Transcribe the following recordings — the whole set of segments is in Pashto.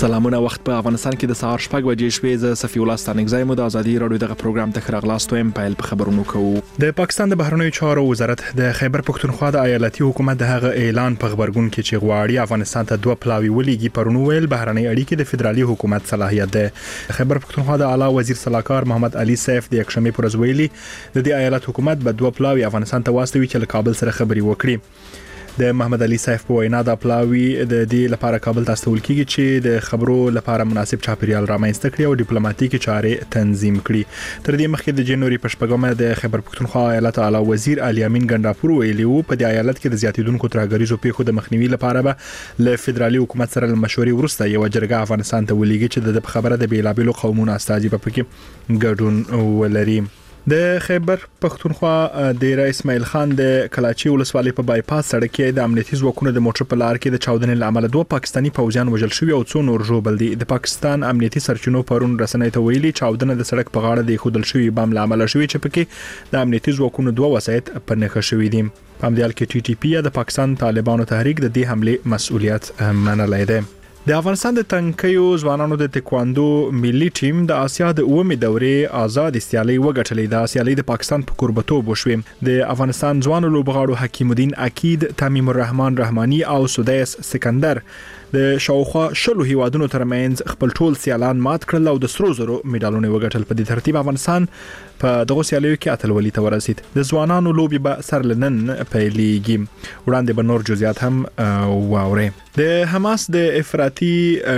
سلامونه. وخت په افغانستان کې د سهار 6 بجې شوې. ز صفي الله ستانګزای مو د ازادي رادیو دغه پروګرام ته خراغلاستو ایم پایل په خبرونو کوو. د پاکستان د بهرنیو چارو وزارت د خیبر پختونخوا د ایالتي حکومت د هغه اعلان په خبرګون کې چې غواړي افغانستان ته دوه پلاوی ولېږي پرونو ویل بهرنۍ اړیکې د فدرالي حکومت صلاحیت ده. خیبر پختونخوا د اعلی وزیر صلاحکار محمد علي سیف د یکشنبه پر ورځ ویلي د دې ایالت حکومت به دوه پلاوی افغانستان ته واستوي چې له کابل سره خبري وکړي. د محمد علي سیف په وینا د پلاوی د دې لپاره کابل ته استول کیږي چې د خبرو لپاره مناسب چاپیریال رامنځته کړي او ډیپلوماټیکي چارې تنظیم کړي. تر دې مخکې د جنوري په 8 د خیبر پختونخوا ایالت اعلی وزیر علي امین ګنداپور ویلي وو په دې ایالت کې د زیاتیدونکو ترهګریزو پیښو د مخنیوي لپاره به له فدرالي حکومت سره مشورې ورسته یو جرګه افغانستان ته ولېږي چې د خبره د بیلابېلو قومونو استازي په کې ګډون ولري. د خیبر پختونخوا د رئیس اسماعیل خان د کلاچي ولسوالۍ په بایپاس سړک کې د امنیتي ځواکونو د موټر په لار کې د چاودنې لامل دوه پاکستانی پوځیان وژل شوي او څو نور ژوبل دي. د پاکستان امنیتي سرچینو پرون رسنۍ ته ویلي چاودنه د سړک په غاړه د خودل شوی بم لامل شوی چې پکې د امنیتي ځواکونو دوه وسایط په نښه شوي دي. په همدې حال کې ټي ټي پی د پاکستان طالبانو تحریک د دې حمله مسؤلیت منلای دی. د افغانستان د تنکیو ځوانانو د تکواندو ملي ټیم د آسیا د 9مې دورې آزاد سیالي وګټلې. د سیالي د پاکستان په قربتوب وشوې. د افغانستان ځوانو لوبغاړو حکیم الدین اکید، تمیم الرحمن رحمانی او سدیس سکندر د شاوخوا شلو هیوادونو ترمنځ خپل ټول سیالان مات کړل او د سرو زرو میډالونه وګټل. په دې ترتیب افغانستان په دغه سیالیو کې اتلولي ته ورسید. د ځوانانو لوبي به سر لنن پیلېږي. وړاندې به نور جزئیات هم واوري. د حماس د افراطي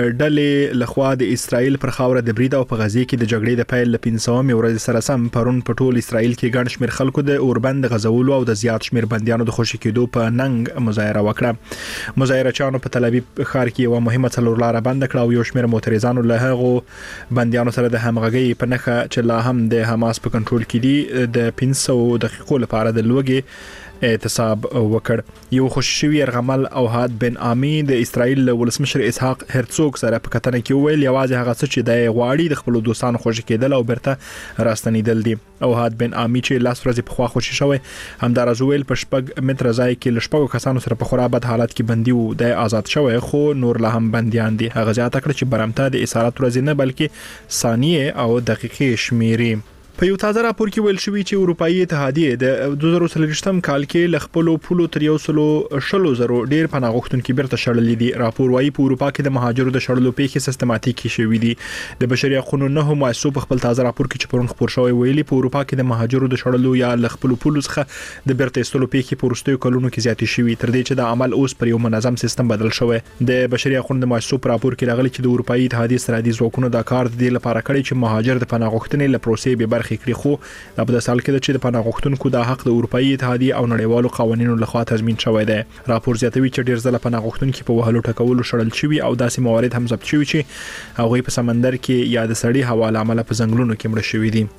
ډلې لخوا د اسرائیل پر خاوره د برید او په غزه کې د جګړې د پیل ل 500 ورځې سره سم پرون په ټول اسرائیل کې ګڼ شمېر خلکو د اوربند غزولو او د زیات شمېر بنديانو د خوشي کېدو په ننګ مظاهره وکړه. مظاهرچیانو په تل ابیب ښار کې یو مهمه څلورلاره بند کړه او یو شمېر معترضانو له هغو بنديانو سره د همغږي په نخښه چې لا هم د حماس په کنټرول کې دي د 500 دقیقو لپاره د لوګي اعتصاب وکړ. یو خوششوي ارغمل او هاد بن عامی د اسرائیل ولسمشر اسحاق هرڅوګ سره په کتنه کې ویل یوازې هغه څه چې د غواړي د خپل دوستانو خوشی کېدل او برته راستنیدل دي. او هاد بن عامی چې لاس ورځې په خوا خوشی شوی همدارز ویل په شپږ متر ځای کې لشپږو کسانو سره په خرابت حالت کې بندي وو د آزاد شوی خو نور لا هم بنديان دي. هغه ځات کړ چې برمته د اسارت ورځې نه بلکې ثانیه او دقیقې شمیري. په یو تازه راپور کې ویل شوی چې اروپאי اتحادیه د 2023م کال کې لخپلو پولو تر 100,000 ډیر پناه غوښتونکو بیرته شړلې دي. راپور وايي په اروپا کې د مهاجرو د شړلو پیښې سیستماتیکي شوې دي. د بشري حقوقو نه مؤسسو په خپل تازه راپور کې چې پرون خبر شوی ویلي په اروپا کې د مهاجرو د شړلو یا لخپلو پولو څخه د بیرته ایستلو پیښې په وروستیو کلونو کې زیاتې شوې تر دې چې د عمل اوس پر یو منظم سیستم بدل شوی. د بشري حقوقو د مؤسسو په راپور کې راغلي چې د اروپאי اتحادیه سره د ځواکونو د کار د لپاره کړی چې مهاجر د پناه غوښتنې له پروسې به برخې کړي خو دا په داسال کې چې د پناه غوښتونکو د حق د اروپאי اتحادیه او نړیوالو قوانینو لخوا تضمین شوی دی. راپور زیاتوي چې ډیر ځله پناه غوښتونکو په وهلو ټکولو شړل شوی او داسې موارد هم ثبت شوی چې هغه په سمندر کې یا د سړی هوا لامل په ځنګلونو کې مړ شوی دي.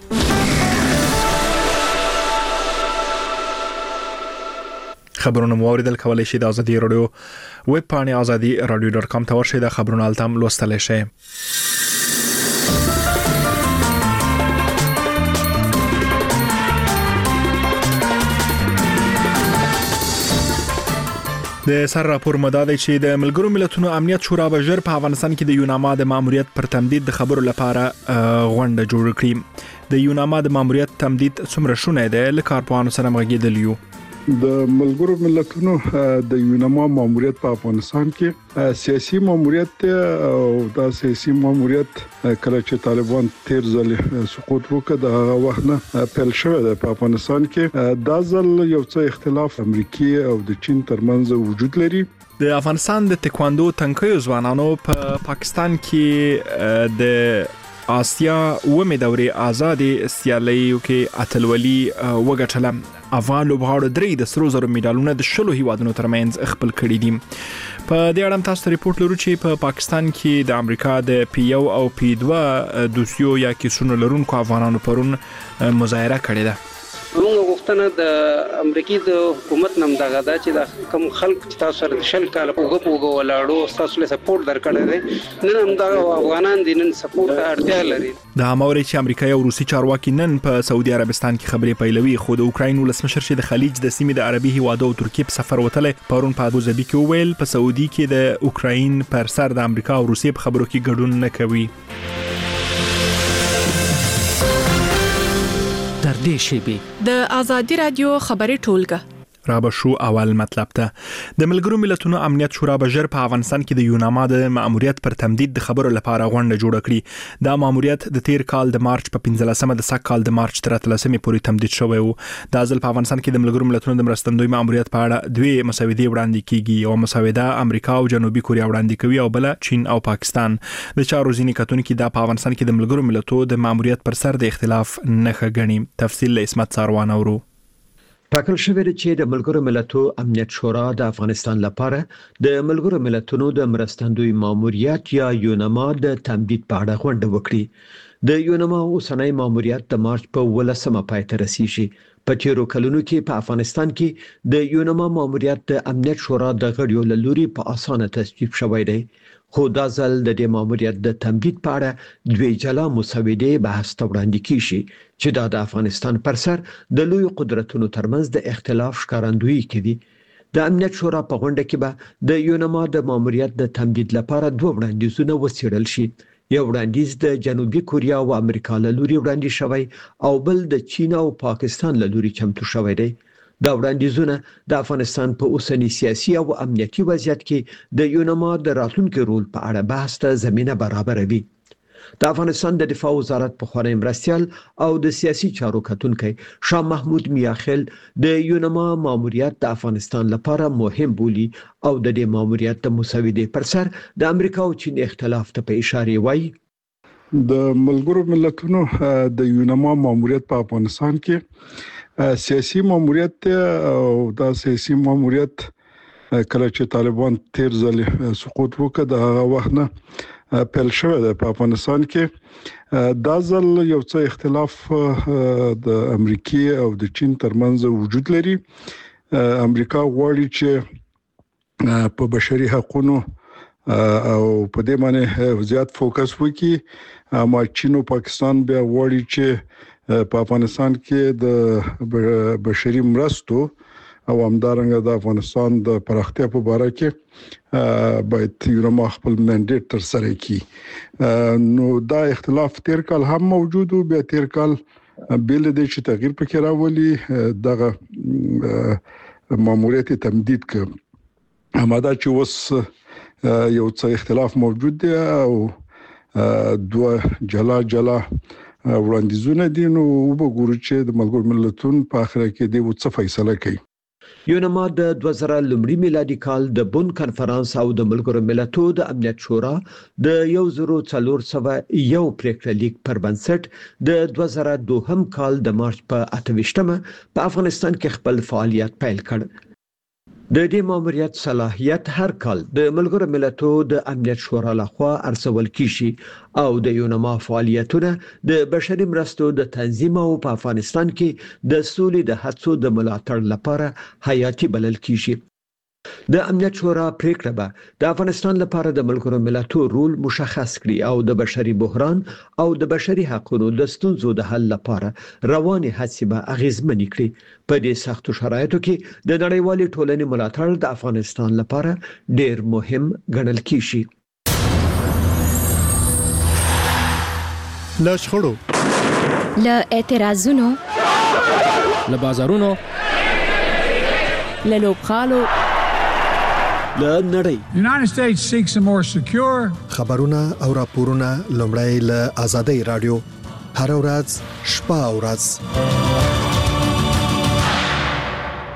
خبرونه موریدل کولای شي د ازادي رادیو ویب پاڼه azadi.radio.com ته ورشئ. د خبرونو التم لوستل شي. د سر راپور مداده چې د ملګرو ملتونو امنیت شورا به ژر په افغانستان کې د یوناما د ماموریت پر تمدید د خبرو لپاره غونډه جوړ کړي. د یوناما د ماموریت تمدید څومره شونه دی له کارپوهانو سره مغږیدل یو. د ملګرو ملتونو د یوناما ماموریت په افغانستان کې سیاسي ماموریت او دا سیاسي ماموریت کله چې طالبان تیر ځل سقوط وکړ د هغه وخت نه پیل شوی دی په افغانستان کې. دا ځل یو څه اختلاف امریکای او د چین ترمنځ وجود لري. د افغانستان د تکواندو تنکیو ځوانانو په پاکستان کې د آسیا 9مې دورې آزادي سیالیو کې اتلولي وګټله. افغان لوبغاړو درې د سرو زرو میډالونه د شلو هیوادونو ترمنځ خپل کړي دي. په دې اړه تاسو ریپورت لرو چې په پاکستان کې د امریکا د P1 او P2 دوسیو یا کیسونو لرونکو افغانانو پرون مظاهره کړې ده. موږ غوښتنه د امریکای د حکومت نم دغه دا چې د کم خلک چې تاسو سره شل کال وګو ولاړو تاسو له سپورټ درکړی دی نن هم د افغانان د نن سپورټ ته اړتیا لري. د اموري چې امریکا او روسي چارواکي نن په سعودي عربستان کې خبرې پیلوي خو د اوکراین ولسمشر چې د خلیج د سیمې د عربي هیوادو او ترکیه په سفر وتلې پرون په ابوظبي کې ویل په سعودي کې د اوکراین پر سر د امریکا او روسي په خبرو کې ګډون نه کوي. تر دې شیبې د ازادي رادیو خبري ټولګه رابه شو اول مطلب ته د ملګرو ملتونو امنیت شورا بجر په افغانستان کې د یوناما د مأموریت پر تمدید د خبرو لپاره غونډه جوړه کړې. دا مأموریت د تیر کال د مارچ په 15مه د سږ کال د مارچ تر 13مه پورې تمدید شوی و. د ځل په افغانستان کې د ملګرو ملتونو د مرستندوی مأموریت په اړه دوه مسودې وړاندې کیږي او مسوده امریکا او جنوبي کوریا وړاندې کوي او بل چین او پاکستان. د چارو ځینې کتونکو د افغانستان کې د ملګرو ملتونو د مأموریت پر سر د اختلاف نه غني. تفصیل له اسمت ساروان اورو. ټاکل شوی دی چې د ملګرو ملتونو امنیت شورا د افغانستان لپاره د ملګرو ملتونو د مرستندوی ماموریت یا یوناما د تمدید په اړه غونډه وکړي. د یوناما اوسنۍ ماموریت د مارچ په 18مه پای ته رسیږي. په تیرو کلونو کې په افغانستان کې د یوناما ماموریت د امنیت شورا د غړیو له لوري په اسانه تصویب شوی دی. خو دا ځل د دې ماموریت د تمدید په اړه دوه جلا مسودې بحث ته وړاندې کیږي چې دا د افغانستان پر سر د لوی قدرتونو ترمنځ د اختلاف ښکارندویي کوي. د امنیت شورا په غونډه کې به د یوناما د ماموریت د تمدید لپاره دوه وړاندیزونه وڅېړل شي. یو وړاندیز د جنوبي کوریا او امریکا له لوري وړاندې شوی او بل د چین او پاکستان له لوري چمتو شوی دی. دا وړاندیزونه د افغانستان په اوسنی سیاسي او امنیتي وضعیت کې د یوناما د راتلونکي رول په اړه بحث ته زمينه برابروي. د افغانستان د دفاع وزارت په خوري مرستيال او د سیاسي چارو کتونکي شاه محمود میاخیل د یوناما ماموریت د افغانستان لپاره مهم بولي او د دې ماموریت د مسودې پر سر د امریکا او چین اختلاف ته په اشاره وایي. د ملګرو ملتونو د یوناما ماموریت په افغانستان کې سیاسي ماموریت او دا سیاسي ماموریت کله چې طالبان تیر ځل سقوط وکړ د هغه وخت نه پیل شوی دی په افغانستان کې. دا ځل یو څه اختلاف د امریکای او د چین ترمنځ وجود لري. امریکا غواړي چې په بشري حقوقو او په دې باندې زیات فوکس وکړي اما چین او پاکستان بیا غواړي چې په افغانستان کې د بشري مرستو او همدارنګه د افغانستان د پراختیا په اړه کې باید یوناما خپل منډیټ تر سره کړي. نو دا اختلاف تیر کال هم موجود و بیا تیر کال بل د چې تغییر پکې راولي دغه ماموریت تمدید کړ. همدا چې وس یو څه اختلاف موجود دی او دوه جلا وړاندیزونه دي. نو وګورو چې د ملګرو ملتونو په اخر کې د څه فیصله کوي. یوناما د 2000 میلادي کال د بون کنفرانس او د ملګرو ملتونو د امنیت شورا د 1401 پریکړه لیک پر بنسټ د 2002 کال د مارچ په 28مه په افغانستان کې خپل فعالیت پیل کړ. د دې ماموریت صلاحیت هر کال د ملګرو ملتونو د امنیت شورا لخوا ارسول کیږي او د یوناما فعالیتونه د بشري مرستو د تنظیم او په افغانستان کې د سولې د هڅو د ملاتړ لپاره حیاتي بلل کیږي. د امنیت شورا پریکړه به د افغانستان لپاره د ملګرو ملتونو رول مشخص کړي او د بشري بحران او د بشري حقوقو د ستونزو د حل لپاره رواني هڅې به اغیزمنې کړي. په دې سختو شرایطو کې د نړیوالې ټولنې ملاتړ د افغانستان لپاره ډېر مهم ګڼل کیږي. له شخړو، له اعتراضونو، له بازارونو، له لوبغالو، له نړۍ. The United States seeks a more secure خبرونه او راپورونه لومړی له آزادۍ رادیو هر ورځ شپه او ورځ.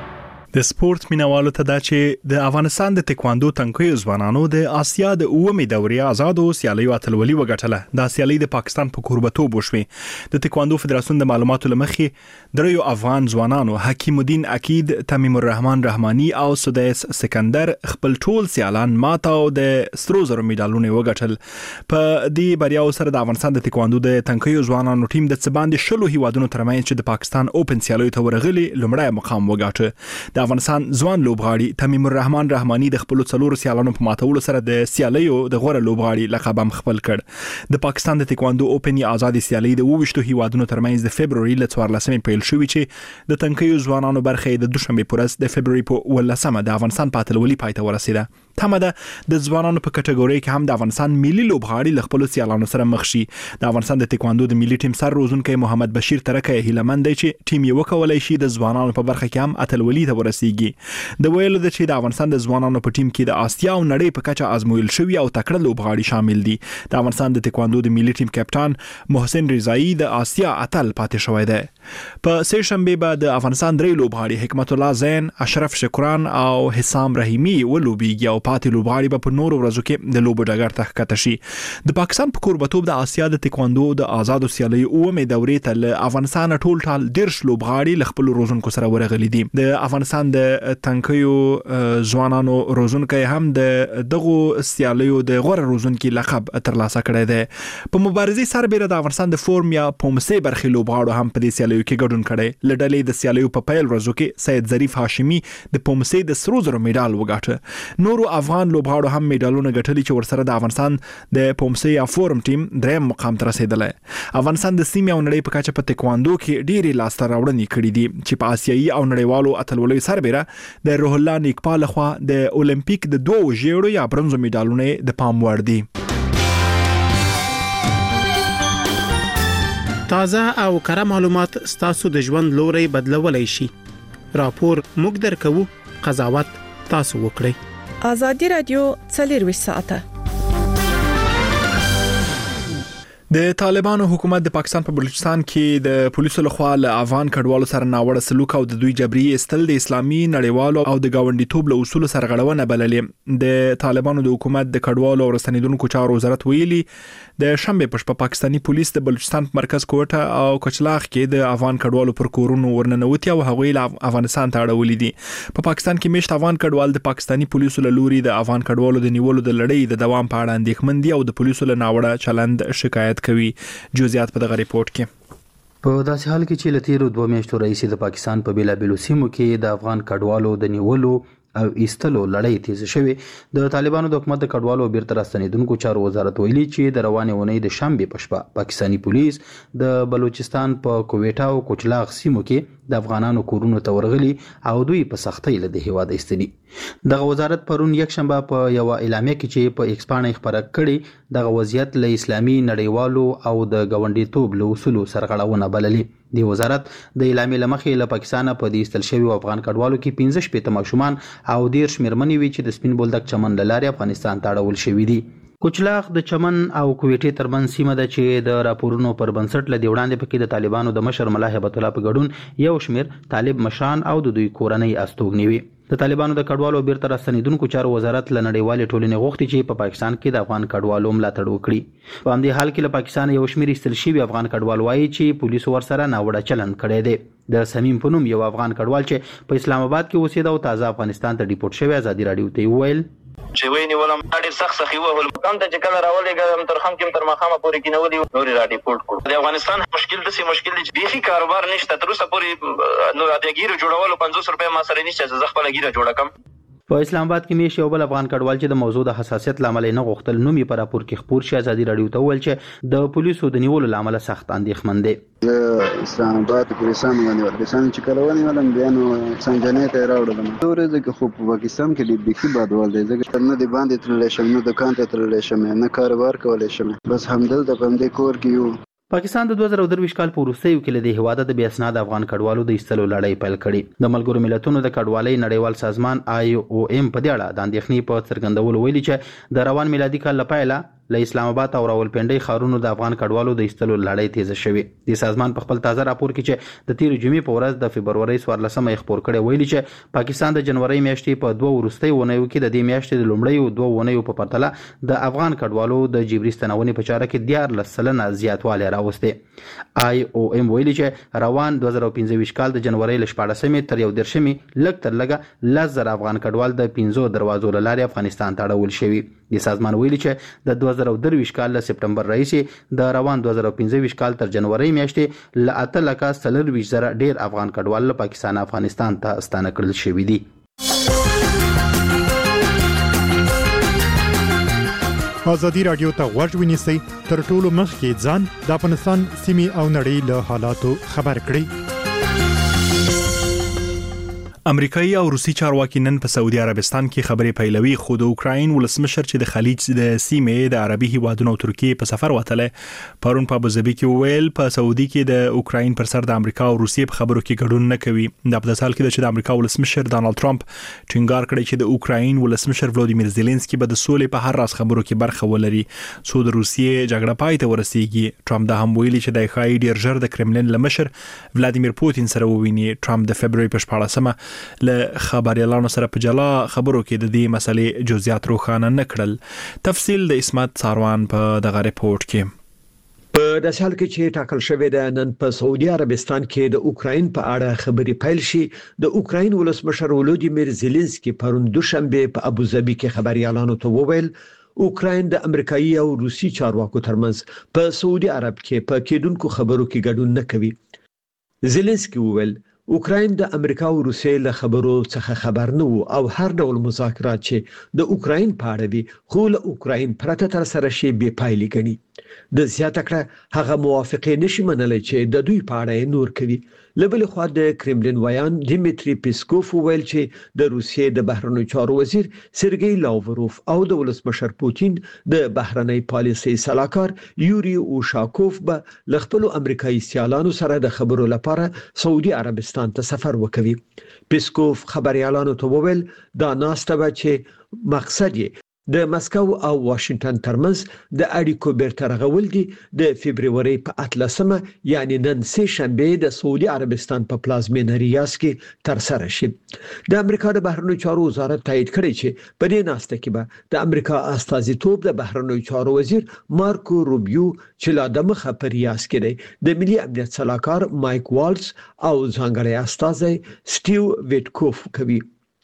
د سپورت مینوالو ته دا چې د افغانستان د تکواندو تنکیو ځوانانو د آسیا د 9مې دورې آزادو سیالیو اتلولي وګټله. د سیالي د پاکستان په کوربتوب وشوې. د تکواندو فدراسیون د معلوماتو لمخې دریو افغان ځوانانو حکیم الدین عقید، تمیم الرحمن رحمانی او سدیس سکندر خپل ټول سیالان ماته او د سترو زرو میډالونه وګټل. په دې بریاو سره د افغانستان د تکواندو د تنکیو ځوانانو ټیم د څباندې 10 هیوادونو ترمنځ چې د پاکستان اوپن سیالیو ته ورغلي لومړی مقام وګاټه. د افغانستان ځوان لوبغاړي تمیم الرحمن رحمانی د خپل څلورو سیالانو په ماتولو سره د سیالیو د غوړه لوبغاړي لقب هم خپل کړ. د پاکستان د تکواندو اوپن آزادي سیالي د 22 هیوادونو ترمنځ د فبرवरी ل 14 پیل شوې چې د تنکیو ځوانانو برخه د دوشنبه پورس د فبرवरी په 18 د افغانستان په اتلولي پای ته ورسیده. تمه ده د ځوانانو په کټګوري کې هم د افغانستان ملي لوبغاړي ل خپل سیالانو سره مخ شي. د افغانستان د تکواندو د ملي ټیم سر روزونکي محمد بشیر ترکه هیلمند دی چې ټیم یو کولای شي د ځوانانو په برخه کې هم اتلولي ته ورسیږي. د ویلو د چې د افغانستان د ځوانانو په ټیم کې د آسیا او نړۍ په کچه آزمویل شوی او تکړه لوبغاړي شامل دي. د افغانستان د تکواندو د ملي ټیم کپټان محسن رضایی د آسیا اتل پاتې شوی دی. په سه شنبه به د افغانستان درې لوبغاړي حکمت الله زین، اشرف شکران او حسام رحیمی ولوبېږي او پاتې لوبغاړي به په نورو ورځو کې د لوبو ډګر ته ښکته شي. د پاکستان په کوربتوب د آسیا د تکواندو د آزادو سیالیو 9مې دورې ته له افغانستان ټول 10 لوبغاړي ل خپل روزونکو سره ورغلي دي. د افغانستان د تنکیو ځوانانو روزونکي هم د دغه سیالیو د غوړه روزونکي لقب ترلاسه کړی دی. په مبارزې سربېره د افغانستان د فورم یا پومسې برخې لوبغاړو هم په دې سیالیو کې ګډون کړی. لډلې د سیالیو په پیل ورځو کې سید ظریف هاشمي د پومسې د سرو زرو میډال وګاټه. نورو افغان لوبغاړو هم میډالونه ګټلي چې ورسره د افغانستان د پومسې یا فورم ټیم دریم مقام ته رسیدلی. افغانستان د سیمې او نړۍ په کچه په تکواندو کې ډېری لاسته راوړنې کړې دي چې په آسیایي او نړیوالو اتلولیو سربېره د روح الله نیکپال لخوا د اولمپیک د 2 ژیړو یا برونزو میډالونو د پام وړ دي. تازه او کره معلومات ستاسو د ژوند لوري بدلولای شي. راپور موږ درکو، قضاوت تاسو وکړئ. آزادي رادیو 24 ساعته. د طالبانو حکومت د پاکستان په بلوچستان کې د پولیسو لخوا له افغان کډوالو سره ناوړه سلوک او د دوی جبري استل د اسلامي نړیوالو او د گاونډیتوب له اصول سره غړونه بللې. د طالبانو د حکومت د کډوالو او رسنیدونکو چارو وزارت ویلي د شنبه په شپه پاکستاني پولیس د بلوچستان په مرکز کوټه او کچلاغ کې د افغان کډوالو پر کورونو ورننوتي او هغوی له افغانستان ته اړولې دي. په پاکستان کې مشت افغان کډوال د پاکستاني پولیسو له لوري د افغان کډوالو د نیولو د لړۍ د دوام په اړه اندېښمن دي او د پولیسو له ناوړه چلند شکایت کوي. جزئیات په دغه ریپورت کې. په داسې حال کې چې لتیرو 2 میاشتو رئیس د پاکستان په بیلابیلو سیمو کې د افغان کډوالو د نیولو او ایستلو لړۍ تیز شوې. د طالبانو د حکومت د کډوالو بیرته راستنیدونکو چارو وزارت ویلي چې د روانې اونۍ د شنبه په شپه پاکستاني پولیس د بلوچستان په کوټا او کوچلاغ سیمو کې د افغانانو کورونو ته ورغلي او دوی په سختۍ له د هیواد ایستلي. دغه وزارت پرون یک شنبه په یو اعلامیه کې چې په ایکس باندې خبره کړې دغه وضعیت له اسلامي نړیوالو او د گاونډیتوب له اصولو سره غړونه بللي. د وزارت د اعلامیې لمخې له پاکستان په د ایستل شوی افغان کډوالو کې 15 شپې ماشومان او 10 مېرمنې وی چې د سپین بولدک چمن لارې افغانستان ته اړول شوی دي. کوچلاغ د چمن او کوټې ترمن سیمه ده چې د راپورونو پر بنسټ له وړاندې پکې د طالبانو د مشر ملا هیبت الله په ګډون یو شمیر طالب مشران او د دوی کورنۍ استوګنې وي. د طالبانو د کډوالو بیرته راستنیدونکو چارو وزارت له نړیوالې ټولنې غوښتي چې په پاکستان کې د افغان کډوالو ملاتړ وکړي. په همدې حال کې له پاکستان یو شمیر ایستل شوي افغان کډوال وایي چې پولیسو ورسره ناوړه چلند کړی دی. د سمیم په نوم یو افغان کډوال چې په اسلام آباد کې اوسېده او تازه افغانستان ته ډیپورټ شوی آزادي رادیو ته وویل چې ویني ولم ډېر سخت سخی وول کوم ته چې کله راولېږم تر خم کې تر مخامه پورې کې نو دی نور را ډیپورټ کړ. د افغانستان مشکل د سي مشکل دي بیخي کاروبار نشته تر اوسه پورې نو د ګیرو جوړولو 500 روپیا ما سره نشته چې خپل ګیره جوړه کم. په اسلام آباد کې میش یو بل افغان کډوال چې د موضوع د حساسیت لامل نه غوښتل نوم یې پر راپور کې خبر شي آزادي رادیو ته ویل چې د پولیسو د نیولو لامل سخت اندېښمن دي. اسلام آباد پولیسانو باندې ورسان چې کله ونیولم بیا نو څنګه ته راوړم دوره ځکه خو په پاکستان کې د بيخي بادوال دی ځکه نه دی باندې تللی شم نه دکان ته تللی شم نه کاروبار کولای شم بس همدلته په دې کور کې یو. پاکستان د 2023 کال په وروستیو کې له هیواده د بې اسناد افغان کډوالو د ایستلو لړۍ پیل کړې. د ملګرو ملتونو د کډوالۍ نړیوال سازمان IOM په دې اړه د اندېښنې په څرګندولو ویلي چې د روان میلادي کال لپاره له اسلام آباد او راولپنډي ښارونو د افغان کډوالو د ایستلو لړۍ تیزه شوې د سازمان په خپل تازه راپور کې چې د تیر جمعې په ورځ د فبرवरी 14 خبر کړي ویلي چې پاکستان د جنوري میاشتې په 2 وروستۍ ونیو کې د دې میاشتې د لومړیو 2 ونیو په پرتله د افغان کډوالو د جبري ستنونې په چاره کې 14% زیاتوالی راوسته IOM ویلي چې روان 2015 کال د جنوري ل 14 تر 11 لږ تر لږه 10,000 افغان کډوال د 15 دروازو لارې افغانستان ته اړول شوي د سازمان ویلي چې د 2023 کال له سپټمبر راهیسې د روان 2015 کال تر جنوري میاشتې ل 8,40,000 ډیر افغان کډوال له پاکستان افغانستان ته ستانه کړل شوي دي. ازادي رادیو ته غوږ ونیسئ تر ټولو مخکې ځان د افغانستان سیمې او نړۍ له حالاتو خبر کړئ. امریکایي او روسي چارواکي نن په سعودي عربستان کې خبرې پیلوي خو د اوکراین ولسمشر چې د خلیج د سیمې د عربي هیوادونو او ترکیه په سفر وتله پرون په ابوظبي کې ویل په سعودي کې د اوکراین پر سر د امریکا او روسیې په خبرو کې ګډون نه کوي. د په سال کې د امریکا ولسمشر ډانلډ ټرمپ ټینګار کړی چې د اوکراین ولسمشر ولادیمیر زيلنسکي به د سولې په هر راز خبرو کې برخه ولري څو د روسیې جګړه پای ته ورسیږي. ټرمپ دا هم ویلي چې د ښایي ډیر ژر د کرملین لمشر ولادیمیر پوتین سره وویني. ټرمپ د فبرवरी په 14 له خبريالانو سره په جلا خبرو کې د دې مسلې جزئیات روښانه نه کړل. تفصیل د اسمت ساروان په دغه ریپورت کې. په داسې حال کې چې ټاکل شوی د نن په سعودي عربستان کې د اوکراین په اړه خبرې پیل شي د اوکراین ولسمشر ولادیمیر زيلنسکي پرون دوشنبه په ابوظبي کې خبريالانو ته وویل اوکراین د امریکایي او روسي چارواکو ترمنځ په سعودي عرب کې په کېدونکو خبرو کې ګډون نه کوي. زيلنسکي وویل اوکراین د امریکا او روسیې له خبرو څخه خبر نه وو او هر ډول مذاکرات چې د اوکراین په اړه وي خو له اوکراین پرته تر سره شي بې پایلې ګڼي. د زیاته کړه هغه موافقه نشي منلای چې د دوی په اړه نور کوي. لبل خو د کرملین ویان دیمیتری پیسکوف ویل چې د روسیې د بهرنیو چارو وزیر سرګئی لاوروف او د ولسمشر پوتین د بهرنی پالیسي سلاکار یوري اوشاکوف به لخپل امریکایي سیالانو سره د خبرو لپاره سعودي عربستان ته سفر وکوي. پیسکوف خبريالانو ته وویل دا ناسته به چې مقصد یې د مسکو او واشنگټن ترمنځ د اړیکو بیرته رغول دي. د فبرवरी په 18 یعنی نن سه شنبه د سعودي عربستان په پلازمینه ریاض کې تر سره شي. د امریکا د بهرنیو چارو وزارت تایید کړی چې په دې ناسته کې به د امریکا استازیتوب د بهرنیو چارو وزیر مارکو روبیو چې لا د مخه په ریاض کې دی د ملي امنیت سلاکار مایک والز او ځانګړی استازی سټیو ویټکوف کوي.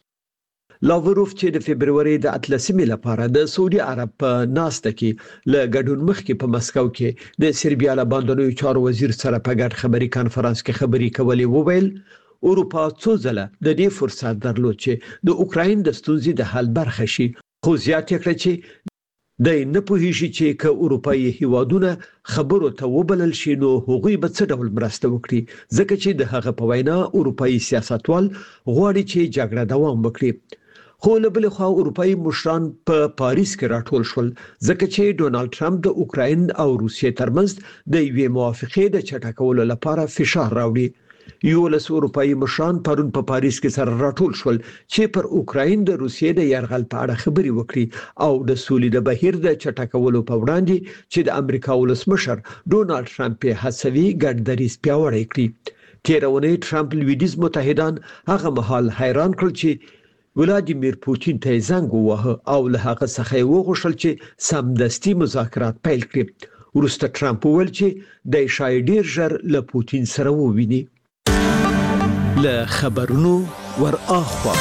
لاوروف چې د فبرवरी د 18 لپاره د سعودي عرب په ناسته کې ل ګډون مخکې په مسکو کې د سربیا له باندنیو چارو وزیر سره په ګډ خبري کانفرنس کې خبري کولې وویل اروپا څو ځله د دې فرصت درلود چې د اوکراین د ستونزې د حل برخه شي خو زیات کړ چې د نه پوهیږي چې ک اروپאי هیوادونه خبرو ته وبلل شي نو هغوی به څه ډول مرسته وکړي ځکه چې د هغه په وینا اروپאי سیاستوال غواړي چې جګړه دوام وکړي. خو له بل خوا اروپאי مشران په پاریس کې راټول شول ځکه چې ډونالد ټرمپ د اوکراین او روسیې ترمنځ د یوې موافقې د چټکولو لپاره فشار راوړي. یولس اروپאי مشران پرون په پاریس کې سره راټول شول چې پر اوکراین د روسیې د یرغل په اړه خبري وکړي او د سولې د بهیر د چټکولو په وړاندې چې د امریکا ولسمشر ډونالد ټرمپ هڅوي ګډ دریځ پیاوړی کړي. تیرونه ټرمپ لویدیز متحدان هغه مهال حیران کړل چې ولادیمیر پوتین ته زنګ ووهه او له هغه څخه وغوښتل چې سمدستي مذاکرات پیل کړي. وروسته ټرمپ وویل چې د شای ډیر ژر له پوتین سره وویني. له خبرونو ور اخوا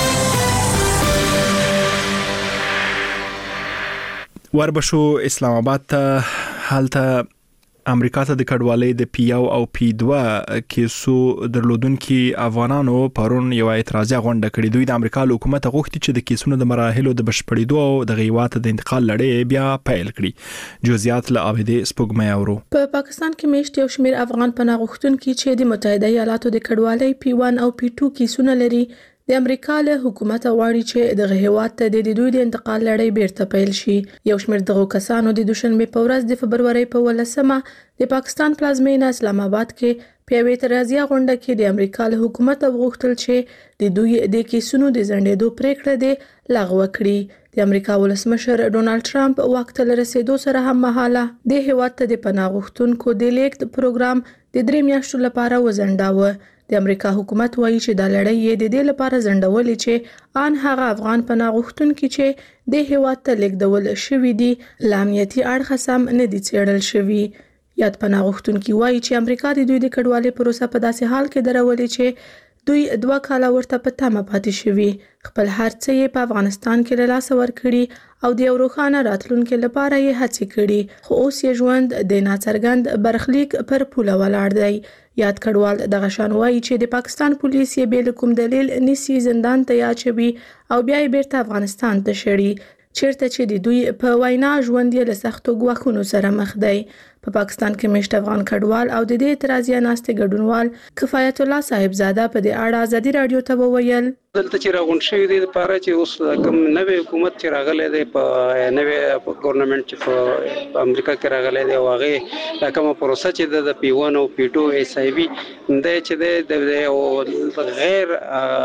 وربشو اسلام آباد ته حالته امریکا ته د کډوالۍ د پی1 او پی2 کیسو درلودونکو افغانانو پرون یو اعتراضي غونډه کړې. دوی د امریکا حکومت غوښتي چې د کیسونو د مراحلو د بشپړېدو او د غیوات د انتقال لړۍ بیا پیل کړي. جزئیات له عابدې سپوږمۍ اورو. په پاکستان کې میشت یو شمېر افغان پناه غوښتونکو چې د متحده ایالاتو د کډوالۍ پی1 او پی2 کیسونه لري د امریکا له حکومت غواړي چې د هیواد ته د دوی د انتقال لړۍ بیرته پیل شي. یو شمېر دغه کسانو د دوشنبه په ورځ د فبرवरी په 18 د پاکستان پلازمینه اسلام آباد کې په یوه اعتراضي غونډه کې د امریکا له حکومت غوښتل چې د دوی د کیسونو د ځنډېدو پریکړه د لغوه کړي. د امریکا ولسمشر ډونالد ټرمپ واک ته رسیدو سره هم مهاله د هیواد ته د پناه غوښتونکو د لیږد پروګرام د 3 میاشتو لپاره وځنډاوه. د امریکا حکومت وایي چې دا لړۍ یې د دې لپاره ځنډولې چې ان هغه افغان پناه غوښتونکي چې د هیواد ته لیږدول شوي دي له امنیتي اړخه سم نه دي څېړل شوي. یاد پناه غوښتونکي وایي چې امریکا د دوی د کډوالۍ پروسه په داسې حال کې درولې چې دوی 2 کاله ورته په تمه پاتې شوي. خپل هر څه یې په افغانستان کې له لاسه ورکړي او د یو روښانه راتلونکي لپاره یې هڅې کړي، خو اوس یې ژوند د ناڅرګند برخلیک پر پوله ولاړ دی. یاد کډوال دغه شان وایي چې د پاکستان پولیس یې بې له کوم دلیل نیسي، زندان ته اچوي او بیا یې بیرته افغانستان ته شړي، چیرته چې د دوی په وینا ژوند یې له سختو ګواښونو سره مخ دی. په پاکستان کې مشت افغان کډوال او د دې اعتراضیه ناستې ګډونوال کفایت الله صاحبزاده په دې اړه ازادي رادیو ته وویل دلته چې راغونډ شوی دی لپاره چې اوس کوم نوې حکومت چې راغلی دی په نوې ګورنمنت چې په امریکا کې راغلی دی او هغه کومه پروسه چې د P1 او P2 SIV د چې د غیر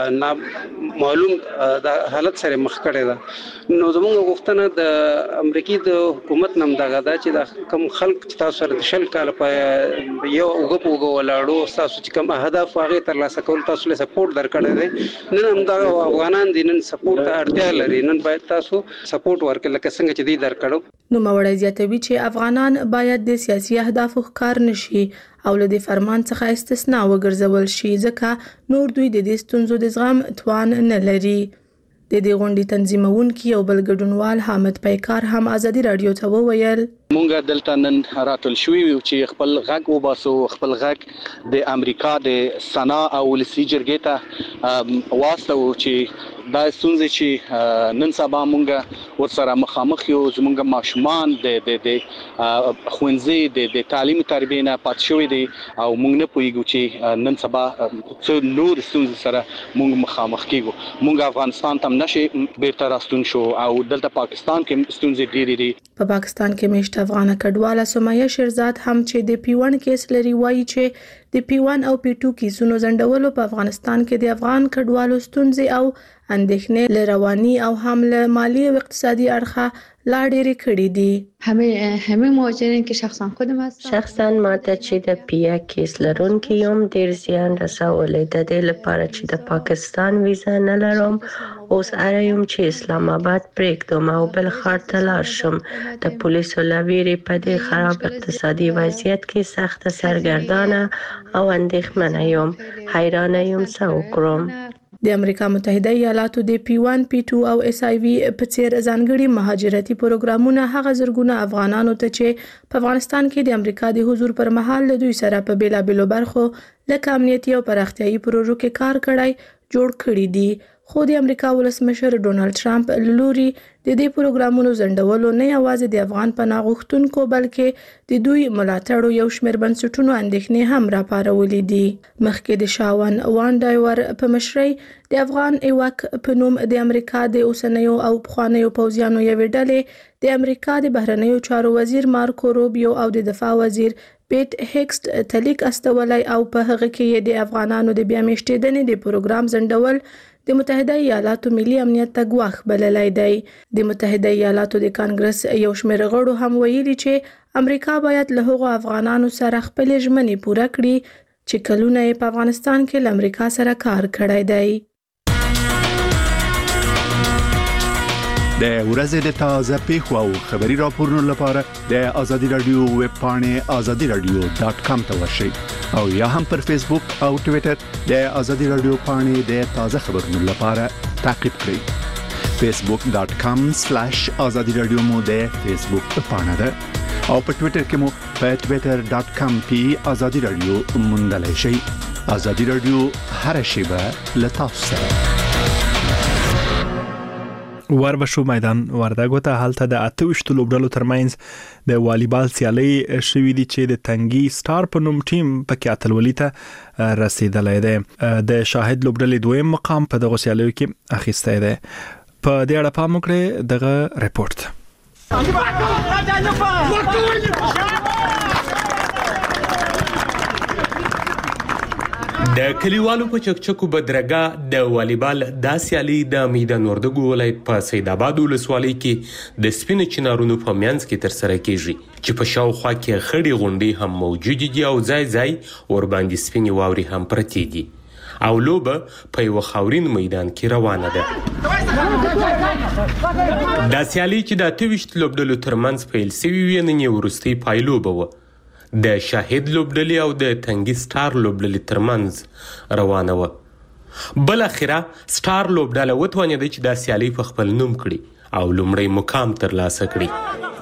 معلوم د حالت سره مخ کړی ده. نو زموږ غوښتنه د امریکای د حکومت نم دغه دا چې د کوم خلک چې تاسو سره د شل کال په یو وګړو ولاړو تاسو چې کوم اهداف هغه ترلاسه کول تاسو له سپورټ درکړی دی. نن دا افغانان دي نن سپورټ ته اړتیا لري، نن باید تاسو سپورټ ورکړئ لکه څنګه چې دی درکړو. نو موړی زیاتوي چې افغانان باید د سیاسي اهدافو ښکار نشي او له دې فرمان څخه استثناء وګرځول شي ځکه نور دوی د دې ستونزو د زغم توان نه لري. د دې غونډې تنظیمونکي او بل ګډونوال حامد پیکار هم ازادي رادیو ته وویل مونږ دلته نن راتل شوي چې خپل غږ وباسو، خپل غږ د امریکا د سنا او ولسي جرګې ته واستو چې دا ستونزې چې نن سبا مونږ ورسره مخامخ یو، زمونږ ماشومان د ښوونځي د تعلیم تربیې نه پات شوي دي او مونږ نه پوهیږو چې نن سبا څه نور ستونزې سره مونږ مخامخ کیږو. مونږ افغانستان ته نشي بیرته راستون شو او دلته پاکستان کې ستونزې ډېرې دي. په پاکستان کې مشت افغان کډواله سمیه شیرزاد هم چې د P1 کیس لري وایي چې د P1 او P2 کیسونو ځنډولو په افغانستان کې د افغان کډوالو ستونزې او اندېښنې له رواني او هم له مالی او اقتصادي اړخه لا ډېرې کړې دي. همه مهاجرین که شخصا ما ته چې د پیا کیس لرونکي یم ډېر زیان رسولی د دې لپاره چې د پاکستان ویزا نه لرم. اوس اړ یم چې اسلام آباد پرېږدم او بل ښار ته لاړ شم. د پولیسو له ویرې په دې خراب اقتصادي وضعیت کې سخته سرګردانه او اندېښمنه یم. حیرانه یم څه وکړم. د امریکا متحده ایالاتو د P1 P2 او SIV په څیر ځانګړي مهاجرتي پروګرامونه هغه زرګونه افغانانو ته چې په افغانستان کې د امریکا د حضور پر مهال له دوی سره په بیلابېلو برخو لکه امنیتي او پراختیايي پروژو کې کار کړی جوړ کړي دي. خو د امریکا ولسمشر ډونالد ټرمپ لوري د دې پروګرامونو ځنډولو نه یوازې د افغان پناه غوښتونکو بلکې د دوی ملاتړو یو شمېر بنسټونو اندېښنې هم راپارولې دي. مخکې د شاون وان ډایور په مشرۍ د افغان ایواک په نوم د امریکا د اوسنیو او پخوانیو پوځیانو یوې ډلې د امریکا د بهرنیو چارو وزیر مارکو روبیو او د دفاع وزیر پیټ هیکسټ تلیک استولای او په هغه کې د افغانانو د بیا میشتېدنې د پروګرام ځنډول د متحده ایالاتو ملي امنیت ته ګواښ بللی دی. د متحده ایالاتو د کانګرس یو شمېر غړو هم ویلي چې امریکا باید له هغو افغانانو سره خپلې ژمنې پوره کړي چې کلونه یې په افغانستان کې له امریکا سره کار کړی دی. د ورځې د تازه پیښو او خبري راپورونو لپاره د ازادي رادیو ویب پاڼې azadiradio.com ته ورشئ او یا هم پر فیسبوک او ټوئیټر د ازادي رادیو پاڼې د تازه خبرونو لپاره تعقیب کړئ. facebook.com/azadiradio مو د فیسبوک پاڼه ده او په ټوئیټر کې مو په twitter.com/azadiradio موندلای شئ. ازادي رادیو هر شیبه له تاسو سره. وربشو میدان وردګو ته حالت د 28 لوبډلو ترمنځ د والیبال سیالي شوې دي چې د تنګي سٹار په نوم ټیم پکې اتلولي ته رسیدلی دی. د شاهد لوبډلې دویم مقام په دغه سیالیو کې اخیستی دی. په دې اړه پام وکړئ دغه ریپورت. د کلیوالو په چکچکو بدرګه د والیبال د سیالي د میدان وردګو ولایت په سید آباد ولسوالۍ کې د سپینو چنارونو په منځ کې ترسره کیږي چې په شاوخوا کې خړې غونډې هم موجودې دي او ځای ځای ورباندې سپینې واورې هم پرتې دي او لوبه په یو خاورین میدان کې روانه ده. دا سیالي چې د 28 لوبډلو ترمنځ پیل شوې وي نن یې وروستۍ پایلوبه وه. د شاهد لوبډلې او د تنګي سټار لوبډلې ترمنځ روانه وه. بل اخره سټار لوبډله وتوانېده چې دا سیالي په خپل نوم کړي او لومړی مقام ترلاسه کړي.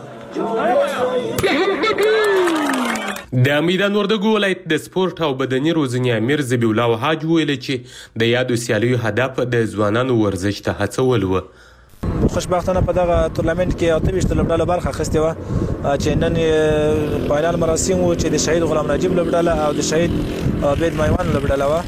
د میدان وردګو ولایت د سپورت او بدني روزنې امیر ذبیح الله وحاج ویل چې د یادو سیالیو هدف د ځوانانو ورزش ته هڅول و. خوشبختانه په دغه تورنمنت کې 28 لوبډله برخه اخیستې وه چې نن فاینال مراسم و چې د شهید غلام نجیب لوبډله او د شهید عابد میوان لوبډله وه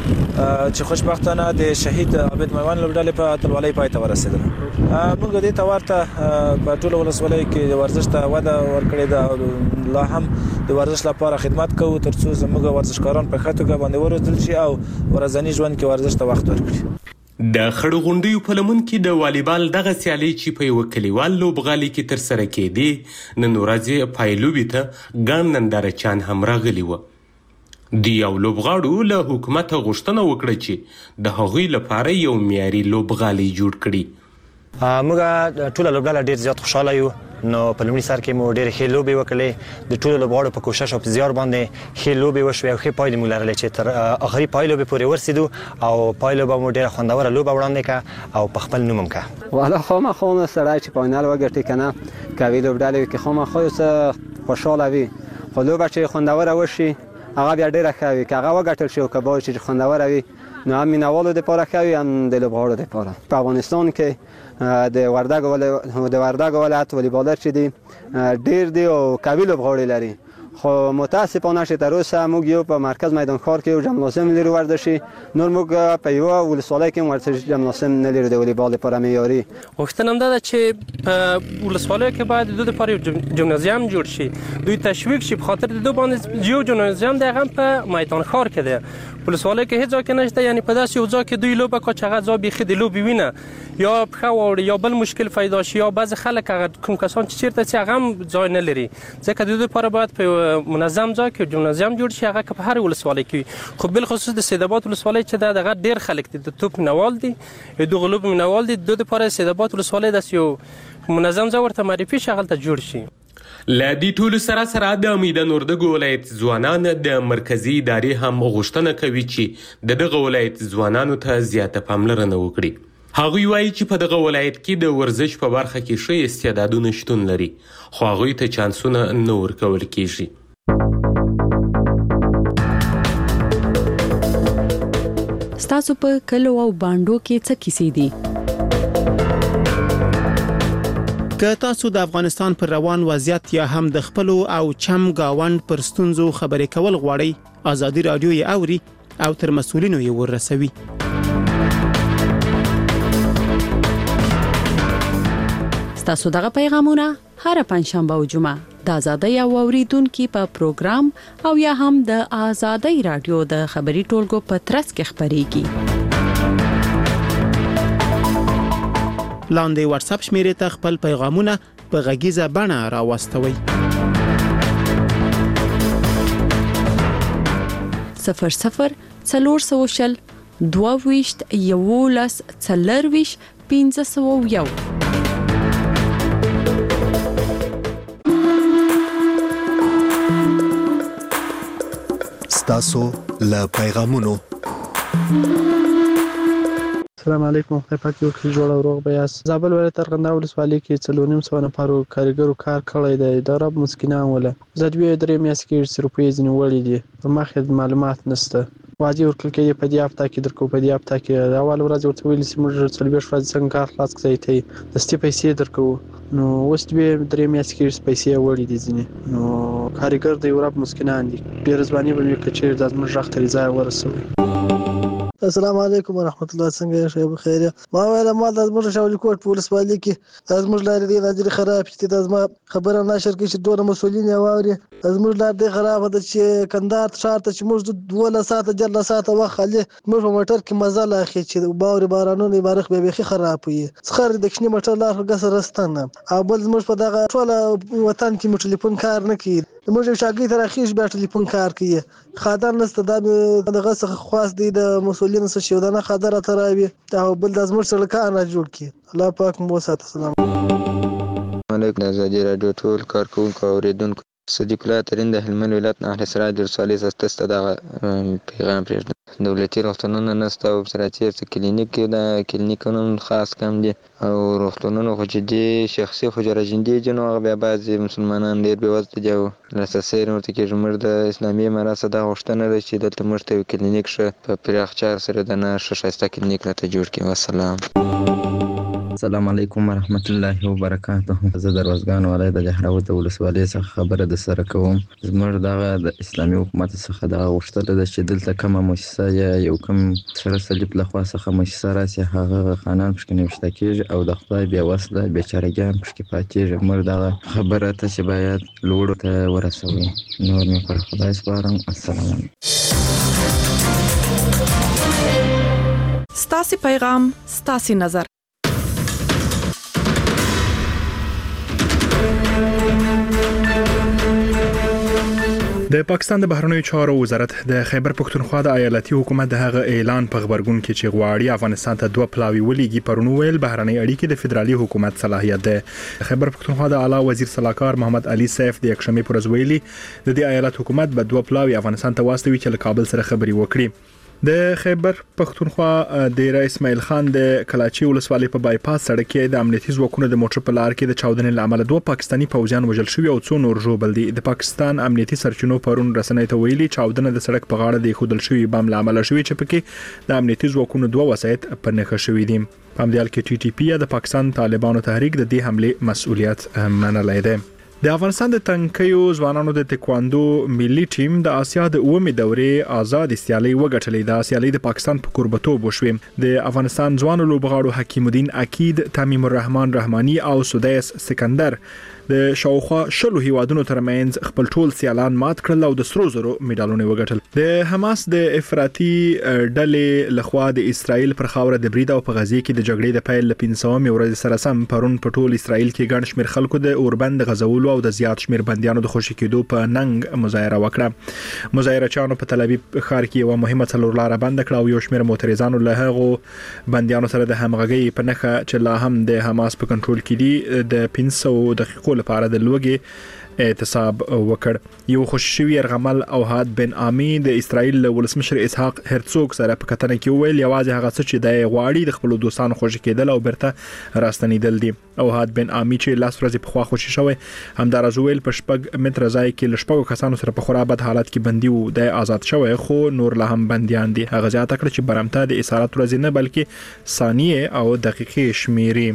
چې خوشبختانه د شهید عابد میوان لوبډلې په اتلولۍ پای ته ورسېدله. موږ دې ته ورته په ټولو ولسوالیو کې د ورزش ته وده ورکړې ده او لا هم د ورزش لپاره خدمت کوو ترڅو زموږ ورزشکاران په ښه توګه باندې وروزل شي او ورځني ژوند کې ورزش ته وخت ورکړي. د خړو غونډیو په لمن کې د والیبال دغه سیالي چې په یو کلیوال لوبغالي کې ترسره کېدې نن ورځې پایلوبې ته ګڼ نندارچیان هم راغلي وو. د یو لوبغاړو له حکومته غوښتنه وکړه چې د هغوی لپاره یو معیاري لوبغالی جوړ کړي. موږ ټوله لوبډله ډېر زیات خوشحاله یو. نو په لومړي سر کې مو ډېرې ښې لوبې وکړلې د ټولو لوبغاړو په کوشش او په زیار باندې ښې لوبې وشوې او ښې پایلې مو لرلې چې تر آخري پایلوبې پورې ورسېدو او پایلوبه مو ډېره خوندوره لوبه وړاندې کړه او په خپل نوم هم کړه. والا خامخا سړی چې فاینال وګټي که نه کوي لوبډلې کې خامخا یو څه خوشحاله وي خو لوبه چې خوندوره وشي هغه بیا ډېره ښه وي که هغه وګټل شي او که باید چې خوندوره وي نو هم مینوالو دپاره ښه وي هم د لوبغاړو دپاره. په افغانستان کې د وردګ ولایت والیبالر چې دي ډېر دي او قوي لوبغاړي لري خو متاسفانه چې تر اوسه موږ یو په مرکز میدان ښار کې یو جمنازیم لرو ورزشي نور موږ په یوه ولسوالۍ کې هم ورزشي جمنازیم نه لرو د والیبال لپاره معیاري. غوښتنه هم دا ده چې په ولسوالیو کې باید د دوی لپاره یو جمنازیم جوړ شي دوی تشویق شي په خاطر د دوی باندې یو جمنازیم دی هغه هم په میدان ښار کې دی ولسوالیو کې هیڅ ځای کې نشته یعنی په داسې یو ځای کې دوی لوبه کوي چې هغه ځای بیخي د لوبې وینه یا پښه واوړي یا بل مشکل پیدا شي یا بعضې خلک هغه کوم کسان چې چېرته چې هغه هم ځای نه لري ځکه د دوی لپاره باید په منظم ځای کې جمنازیم جوړ شي هغه که په هر ولسوالۍ کې خو بالخصوص د سید آباد ولسوالۍ چې ده دغه ډېر خلک دي د توپ مینوال دي دغه لوبې مینوال دي د دوی لپاره سید آباد ولسوالۍ داسې یو منظم ځای ورته معرفي شي هغلته جوړ شي. له دې ټولو سره د میدان وردګو ولایت ځوانان د مرکزي ادارې هم غوښتنه کوي چې دغه ولایت ځوانانو ته زیاته پاملرنه وکړي. هغوی وایي چې په دغه ولایت کې د ورزش په برخه کې ښه استعدادونه شتون لري خو هغوی ته چانسونه نه ورکول کیږي. ستاسو په کلو او باندو کې څه کیسې دي؟ که تاسو د افغانستان پر روان وضعیت یا هم د خپلو او چم گاوند پر ستونزو خبرې کول غواړئ ازادي رادیو یې اوري او تر مسؤلینو یې ورسوي. ستاسو دغه پیغامونه هر پنځشنبه او جمعه د ازادي او اوریدونکو په پروګرام او یا هم د ازادي رادیو د خبري ټولګو په ترڅ کې خبريږي. لاندې واتس اپ شمیرې ته خپل پیغامونه په غږیزه بڼه راوستوئ. 00 400 22 11 40 501 ستاسو له پیغامونو. السلام علیکم خدای پاک یو ښه جوړ او روغ به یاست. زابل ولایت ارغنداب ولسوالۍ کې 4.5 نفرو کارګرو کار کړی دی. اداره مسکینان وله زه 2 میاشتې کې 100 روپۍ ځینې وړي دي پر مخ معلومات نشته واجب ورکړل کېږي په دې هفته کې درکو په دې هفته کې اول ورځ ورته ویل چې موږ 40 ورځې څنګه کار خلاص کړی ته دستي پیسې درکو نو اوس 2 میاشتې کې پیسې وړي دي ځینې نو کارګر د یورپ مسکینان دي بیرزبانی به کې چې د زموږ ځای ورسوي. السلام علیکم ورحمت الله. څنګه یې بخیر؟ ما ویل ما د زموږ شاولي کوټ په ولسوالۍ کې زموږ لارې دی خراب چې د زما خبره نشر کې چې دوه مسولین یې واوري. زموږ لار دی خراب ده چې کندهار ښار ته چې موږ 12 ساعته جل ساعته وخت علي موږ په موټر کې مزه لا اخی چې باور بارانونه بارخ به بيخي خراب وي. څخه د کښنی موټر لار غس رستنه او بل زموږ په دغه ټول وطن کې مو ټلیفون کار نه کوي. موږ شاګي تر اخیش بیا ټلیفون کار کوي. خادر نست دغه څخه خاص دی د مسولین څخه شو دنه خادر تراوي او بل د زموږ سره نه جوړ کی. الله پاک مو ساتي. السلام علیکم. ازادي رادیو ټول کارکونکو اوریدونکو صدیق الله ترين د هلمند ولایت اهل سراج ولسوالۍ څخه د پیغام پرېږدم. دولتي روغتونونه نشته او سرچېرته کلینیک د کلینیکونو خاص کم دي او روغتونونو خو چې دي شخصي حجره جندي جنو بیا بعضې مسلمانان ډېر بېوزله دي او لاسرسی ورته کېږي. موږ د اسلامي امارات څخه دا غوښتنه ده چې دلته موږ ته یو کلینیک ښه په پراخ چار سره د نه ښه ښایسته کلینیک راته جوړ کړي. والسلام. السلام علیکم ورحمت الله وبرکاته. زه د روزګان ولایت د جهراوت ولسوالۍ څخه خبره د سره کوم. زموږ دغه د اسلامي حکومت څخه دغه غوښتنه ده چې دلته کومه مؤسسه یا یو کوم سره صلیب لخوا څخه مؤسسه راسي هغه خانان پکې نوشته کېږي او د خدای بې وسله بیچارهګان پکې پاتېږي. موږ دغه خبره ته چې باید لوړو ته ورسوي. نور مې پر خدای سپارم. السلام علیکم. ستاسو پیغام ستاسو نظر. د پاکستان د بهرنیو چارو وزارت د خیبر پښتونخوا د ایالتي حکومت د هغه اعلان په خبرګون کې چې غواړي افغانستان ته دوه پلاوی ولېږي پرون ویل بهرنۍ اړیکې د فدرالي حکومت صلاحیت ده. خیبر پښتونخوا د اعلی وزیر صلاحکار محمد علي سیف د یکشنبه پر ورځ ویلي د دې ایالت حکومت به دوه پلاوی افغانستان ته واستوي چې له کابل سره خبري وکړي. د خیبر پښتونخوا د رئیس اسماعیل خان د کلاچي ولسوالۍ په بایپاس سړک کې د امنیتي ځواکونو د موټر په لار کې د چاودنې لامل دوه پاکستانی پوځیان وژل شوي او څو نور ژوبل دي. د پاکستان امنیتي سرچینو پرون رسنۍ ته ویلي چاودنه د سړک په غاړه د خودل شوی بم لامل شوی چې پکې د امنیتي ځواکونو دوه وسایط په نښه شوي دي. په همدې حال کې ټي ټي پی د پاکستان طالبانو تحریک د دې حمله مسؤلیت منلای دی. د افغانستان د تنکیو ځوانانو د تکواندو ملي ټیم د آسیا د 9مې دورې آزاد سیالي وګټلې. د سیالي د پاکستان په قربتوب وشوې. د افغانستان ځوانو لوبغاړو حکیم الدین اکید، تمیم الرحمن رحمانی او سدیس سکندر د شاوخوا شلو هیوادونو ترمنځ خپل ټول سیالان مات کړل او د سرو زرو میډالونه وګټل. د حماس د افراطي ډلې لخوا د اسرایل پر خاوره د برید او په غزه کې د جګړې د پیل ل 500 ورځې سره سم پرون په ټول اسرایل کې ګڼ شمېر خلکو د اوربند غزولو او د زیات شمېر بنديانو د خوشي کېدو په ننګ مظاهره وکړه. مظاهرچیانو په تل ابیب ښار کې یو مهمه څلورلاره بند کړه او یو شمېر معترضانو له هغو بنديانو سره د همغږي په نخښه چې لا هم د حماس په کنټرول کې دي د 500 دقیقو لپاره د لوګي اعتصاب وکړ. یو خوششوي يرغمل او هاد بن عامي د اسرایل ولسمشر اسحاق هرڅوګ سره په کتنه کې ویل یوازې هغه څه چې د غواړي د خپل دوستانو خوشی کېدل او برته راستنیدل دي. او هاد بن عامي چې لاس ورځې په خوا خوشی شوی همدارز ویل په شپږ متر ځای کې لشپږو کسانو سره په خورا بد حالت کې بندي وو د آزاد شوی خو نور لا هم بنديان دي. هغه ځات کړ چې برمته د اسارت ورځې نه بلکې ثانیه او دقیقې شمیري.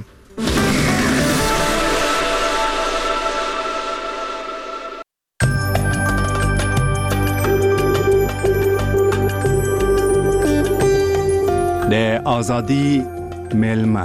د ازادي ملما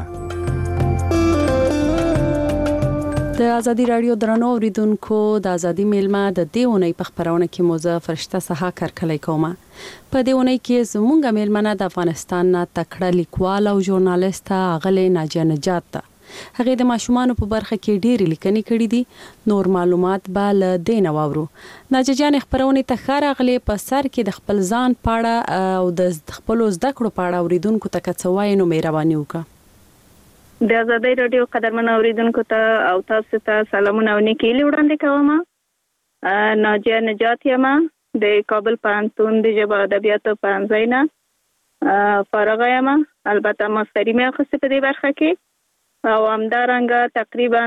د ازادي رادیو درنو اوریدونکو د ازادي ملما د دیونې په خبرونه کې موزه فرشته سها کارکلې کومه. په دیونې کې زمونږ ملمنه د افغانستان نه تکړه لیکوال او ژورنالیست غلې ناجیه نجات هغه د ماشومان په برخه کې ډېری لیکنې کړې دي. نور معلومات به ل دینه واورو. ناجیه جان خبرونه ته خارغلې په سر کې د خپل ځان پاړه او د خپل زده کړو پاړه اوریدونکو ته کڅوای نو مهرباني وکړه. د ازادي رادیو قدرمن اوریدونکو ته او تاسو ته سلامونه او نیکی وړاندې کوم. ناجیه نجات یم د کابل پوهنتون د ژبه ادبیاتو پوهنځي نه فارغ یم. البته ماستری مې اخیسته په دې برخه کې او همدارنګه تقریبا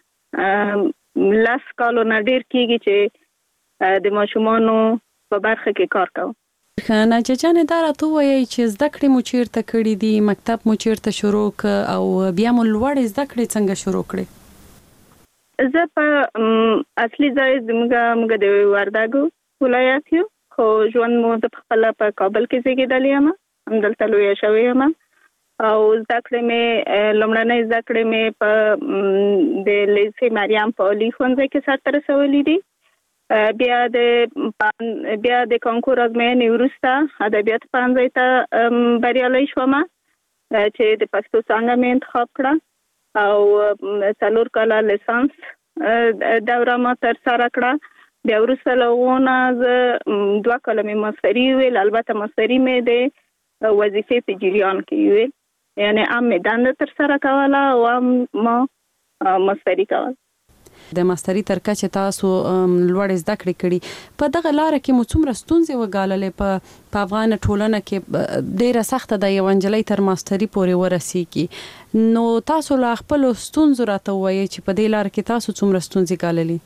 10 کالونه ډیر کیږي چې د ماشومانو په برخه کې کار کوم. ناجیه جان دا راته وایي چې زده کړې مو چیرته کړې دي، مکتب مو چیرته شروع ک او بیا مو لوړ زده کړې څنګه شروع کړې؟ زه په اصلي ځای زموږ د وردګو ولایت یو خو ژوند مو د خپل په کابل کې زیږیدلی یم. همدلته لویه شوې یم او زده کړې مې لومړنۍ زده کړې مې په د لیسې مریم په عالي ښوونځي کې سرته رسولي دي. بیا د کانکور ازموینې وروسته ادبیاتو پوهنځي ته بریالۍ شوم چې د پښتو څانګه مې انتخاب کړه او 4 کاله لیسانس دوره ما ترسره کړه. بیا وروسته له هغو نه زه 2 کاله مې ماستري ویل، البته ماستري مې د وظیفې په جریان کې ویل، یعنی هم مې دنده ترسره کوله او هم ما ماستري کوله. د ماستري تر کچه تاسو لوړ زده کړې کړي، په دغه لار کې مو څومره ستونزې وګاللې؟ په افغان ټولنه کې ډیره سخته ده یو نجلۍ تر ماستري پورې ورسیږي، نو تاسو لا خپل ستونزې راته وایي چې په دې لار کې تاسو څومره ستونزې ګاللې؟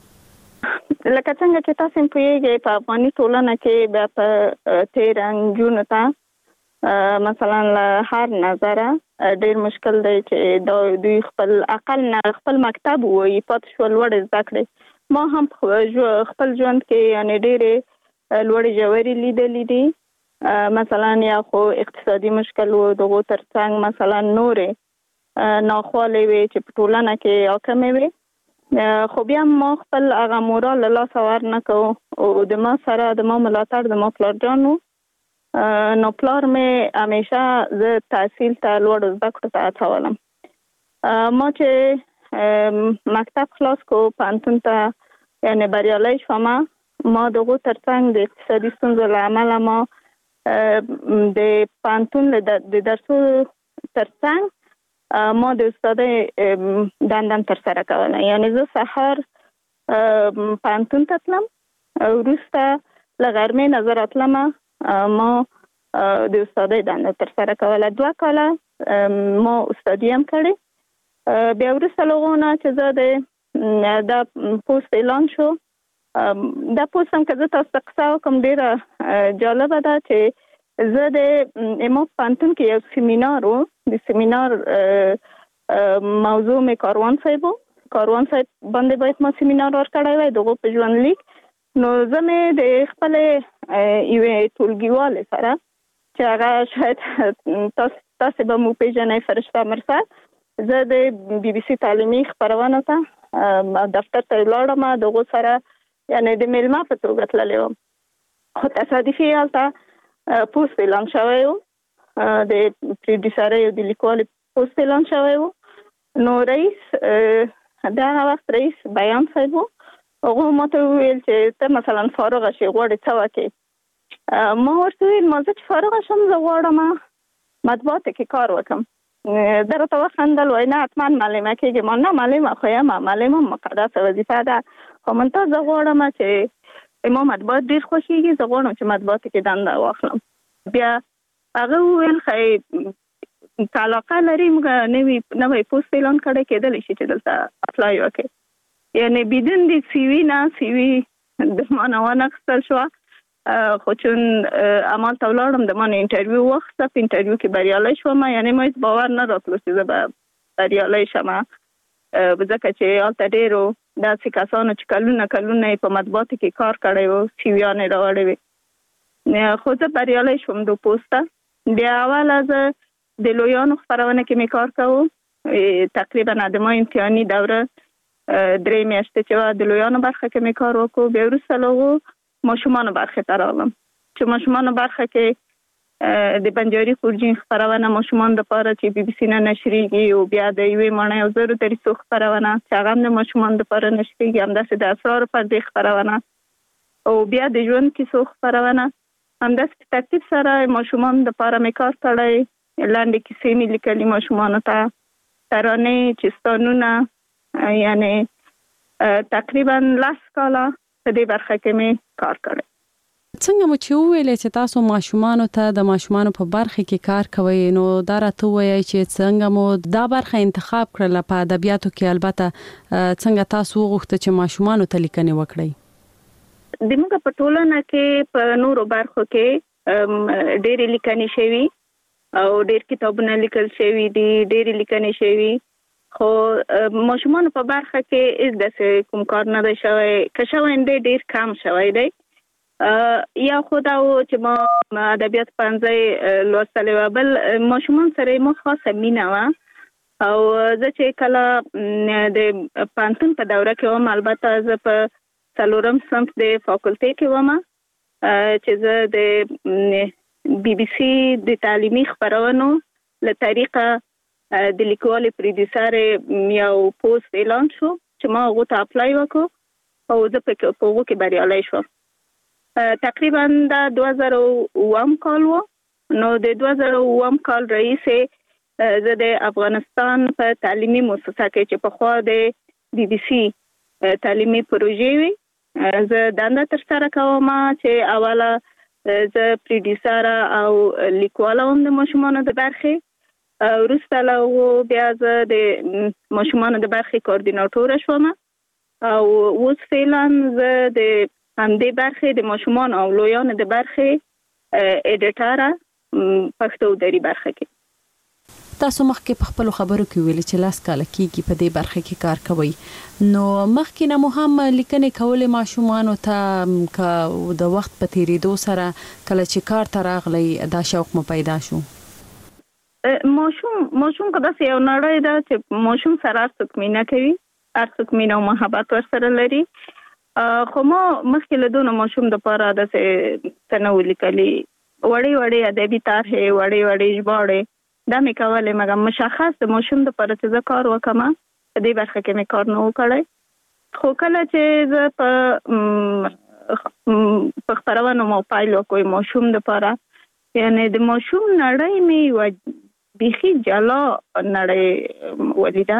لکه څنګه چې تاسو پوهیږئ په افغاني ټولنه کې بیا په 13 نجونو ته مثلا له هر نظره ډیر مشکل دی چې دوی خپل عقل نه خپل مکتب وایي پاتې شو لوړ زده کړې. ما هم خپل ژوند کې یعنی ډېرې لوړې ژورې لیدلې دي، مثلا یا خو اقتصادي مشکل و، دغو ترڅنګ مثلا نورې ناخوالې وې چې په ټولنه کې حاکمې وې، خو بیا ما خپل هغه مورال له لاسه ور نه کوو او د ما سره د ما ملاتړ د ما پلارجان و. نو پلار مې همیشه زه تحصیل ته لوړ زده کړو ته هڅولم. ما چې مکتب خلاص کو پوهنتون ته یعنی بریالی شوم، ما دغو ترڅنګ د اقتصادي ستونزو له امله ما د پوهنتون د درسو ترڅنګ ما د استادۍ دندم ترسره کوله، یعنی زه سهار پوهنتون ته تلم، وروسته له غرمې نه زه راتلم ما د استادۍ دنده ترسره کوله. 2 کاله ما استادي هم کړې. بیا وروسته له هغو نه چې زه د پوسټ اعلان شو، دا پوسټ هم که زه تاسو ته قصه وکړم ډېره جالبه ده چې زه د ما پوهنتون کې یو سیمینار و، د سیمینار موضوع مې کاروان صاحب و، کاروان صاحب باندې باید ما سیمینار ورکړی وای دغو په ژوندلیک. نو زه مې د خپلې یوې ټولګیوالې سره چې هغه شاید تاسې به مو پېژنئ فرشته مرسد، زه د BBC تعلیمي خپرونه ته دفتر ته ولاړم، دغو سره یعنی د میلمه په توګه تللی وم، خو تصادفي هلته پوسټ اعلان شوی و، د پروډیوسرۍ او د لیکوالې پوسټ اعلان شوی و. نو رئیس د هغه وخت رئیس بیان صاحب و، هغه ما ته وویل چې ته مثلا فارغه شې غواړې څه وکړې؟ ما ورته وویل ما زه چې فارغه شم زه غواړم مطبوعاتو کې کار وکړم. ده راته وخندل، وایي نه حتما معلمه کېږې. ما نه معلمه خو یم، معلم هم مقدسه وظیفه ده، خو منتها زه غواړم چې ما مطبوعات ډېر خوښېږي، زه غواړم چې مطبوعاتو کې دنده واخلم. بیا هغه وویل ښایي که علاقه لري موږ نوی پوسټ اعلان کړی کېدلی شي چې دلته اپلای وکړې. یعنی بدون د CV نه CV د ما نه وانخیستل شوه، خو چون عمل ته ولاړم د ما نه انټرویو واخیسته، په انټرویو کې بریالی شوم. یعنی ما هېڅ باور نه راتلو چې زه به بریالی شم، ځکه چې هلته ډېرو داسې کسانو چې کلونه کلونه یې په مطبوعاتو کې کار کړی و CV-یانې راوړې وې، خو زه بریالی شوم دو پوسټه. بیا اوله زه د لویانو خپرونه کې مې کار کوو، تقریبا د ما امتحاني دوره 3 میاشتې چې وه د لویانو برخه کې مې کار وکړو. بیا وروسته له هغو ماشومانو برخې ته راغلم چې ماشومانو برخه کې د بنجاري خورجین خپرونه ماشومانو دپاره چې BBC نه نشریږي، او بیا د 1,000 دریڅو خپرونه چې هغه هم د ماشومانو دپاره نشریږي، همداسې د اسرارو پردې خپرونه، او بیا د ژوند کیسو خپرونه. همداسې په ترتیب سره ماشومانو دپاره مې کار کړی، لنډې کیسې مې لیکلي ماشومانو ته، ترانې، چستانونه، یعنی تقریبا 10 کاله په دې برخه کې مې کار کړی. څنګه مو چې وویلې چې تاسو ماشومانو ته د ماشومانو په برخه کې کار کوئ، نو دا راته ووایئ چې څنګه مو دا برخه انتخاب کړله په ادبیاتو کې؟ البته څنګه تاسو وغوښته چې ماشومانو ته لیکنې وکړئ؟ زموږ په ټولنه کې په نورو برخو کې ډېرې لیکنې شوي او ډېر کتابونه لیکل شوي دي، ډېرې لیکنې شوي، خو ماشومانو په برخه کې هېڅ داسې کوم کار نه دی شوی، که شوی دی ډېر کم شوی دی. یا خدا او چې ما ادبیات پنځه لوستلې و بل ماشومان سره مو خاصه مینه و او زه چې کله د پانتون په دوره کې وم البته زه په 4م صنف د فاکولټي کې وم چې زه د BBC د تعلیمي خبرونو له طریقه د لیکوال پروډوسر یو پوسټ اعلان شو چې ما هغه ته اپلای وکړ او زه په هغه کې بریالۍ شوم. تقریبا د 2001 کال و نو د 2001 کال رئیس زه د افغانستان په تعلیمي مؤسسه کې چې په خوا د BBC تعلیمي پروژې وي زه دنده ترسره کوم چې اوله زه پروډوسر او لیکواله هم د ماشومانو د برخې وروسته له بیا زه د ماشومانو د برخې کوارډیناټور شوم او اوس فعلا زه د همدې برخې د ماشومان او لویانو د برخې ایډیټر پښتو دري برخه کې. تاسو مخکې په خپل خبرو کې ویل چې لاس کال کېږي په دې برخه کې کار کوي نو مخکې نه مهم لیکنې کولې ماشومانو ته د وخت په تیریدو سره کله چې کار ته راغلی دا شوق مو پیدا شو. ماشوم کدا سه یو نړۍ ده چې ماشوم سره څوک مینا کوي څوک مینا او محبت ورسره لري خو ما مخکې له دونه ماشوم د پاره د تنو لیکلي وړي ادبي طرحې وړي ژباړې دا مې کولې مګر مشخص د ماشوم د پاره چې کار وکم په دې برخه کې مې کار نه وکړی خو کله چې زه په خبرونو مو پایلو کوم ماشوم د پاره یعنی د ماشوم نړۍ مې بيخي جلا نړۍ ولیدا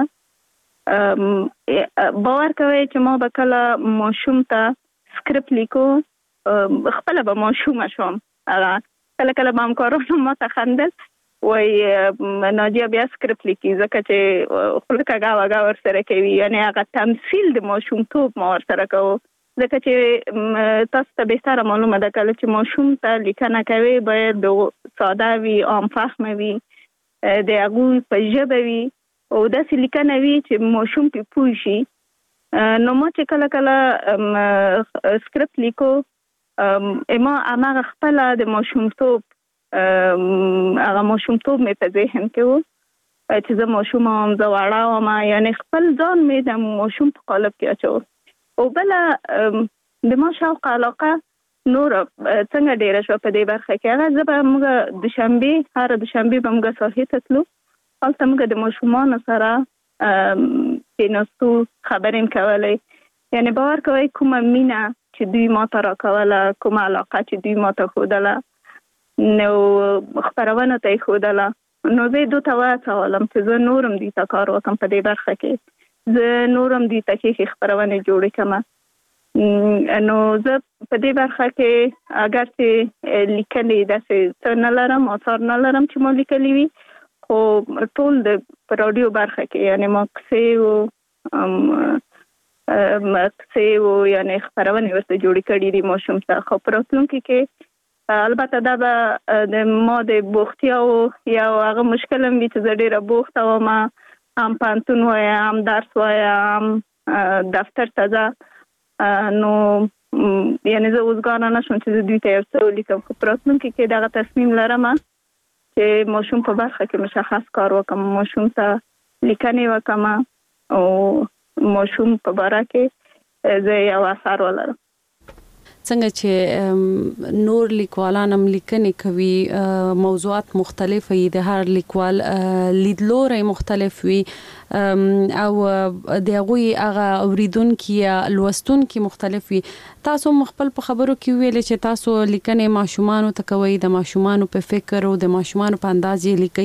باور کوي چې ما به کله ماشوم ته سکرپټ لیکو خپل به ماشوم شوم کله به هم کارونه ما ته خندل وای ناجیه بیا سکرپټ لیکي ځکه چې خلک هغه ورسره کوي یعنی هغه تمثيل د ماشوم توپ ما ورسره کوو ځکه چې تاسو ته به ستاره معلومه ده کله چې ماشوم ته لیکنه کوي باید ساده وي عام فهم وي د هغه په ژبه وي او داسې لیکنه وي چې ماشوم په پوه شي نو ما چې کله سکرپټ لیکو اما هغه خپل د ماشوم توپ هغه ماشوم توپ مې په ذهن کې و چې زه ماشوم هم زه وړه وم یعنی خپل ځان مې د ماشوم په قالب کې اچو او بل د ما شوق علاقه نور څنګه ډیره شو په دې برخه کې هغه زه به موږ د شنبه به موږ ساحې ته تلو هلته موږ د ماشومانو سره کېناستو خبرې کولې یعنی باور کوئ کومه مینه چې دوی ما ته راکوله کومه علاقه چې دوی ما ته ښودله نو خبرونه ته یې ښودله نو زه دوی ته وهڅولم چې زه نورم دوی ته کار وکړم په دې برخه کې زه نورم دوی ته ښې خبرونې جوړې کړم نو زه په دې برخه کې اگر چې لیکنې داسې څه نه لرم آثار نه لرم چې ما لیکلي وي خو ټول د رادیو برخه کې یعنی مقصې و یعنی خبرونه ورته جوړې کړې دي ماشوم ته خو پراتلونکي کې البته دا به د ما د بوختیا او یا هغه مشکل هم چې زه ډیره بوخته وم هم پانتون وایم درس وایم دفتر ته نو یعنی زه اوسګانه نشم چې دوی ته یو څه ولیکم خو پراتلونکي کې دغه تصمیم لرم چې ماشوم په برخه کې مشخص کار وکم ماشوم ته لیکنې وکم او ماشوم په باره کې زه یو اثر ولرم څنګه چې نور لیکوالان هم لیکنې کوي موضوعات مختلف وي د هر لیکوال لیدلوري مختلف وي او د هغه اوریدونکو یا لوستونکو مختلف وي تاسو خپل په خبرو کې ویل چې تاسو لیکنې ماشومان ته کوي د ماشومان په فکر او د ماشومان په انداز لیکي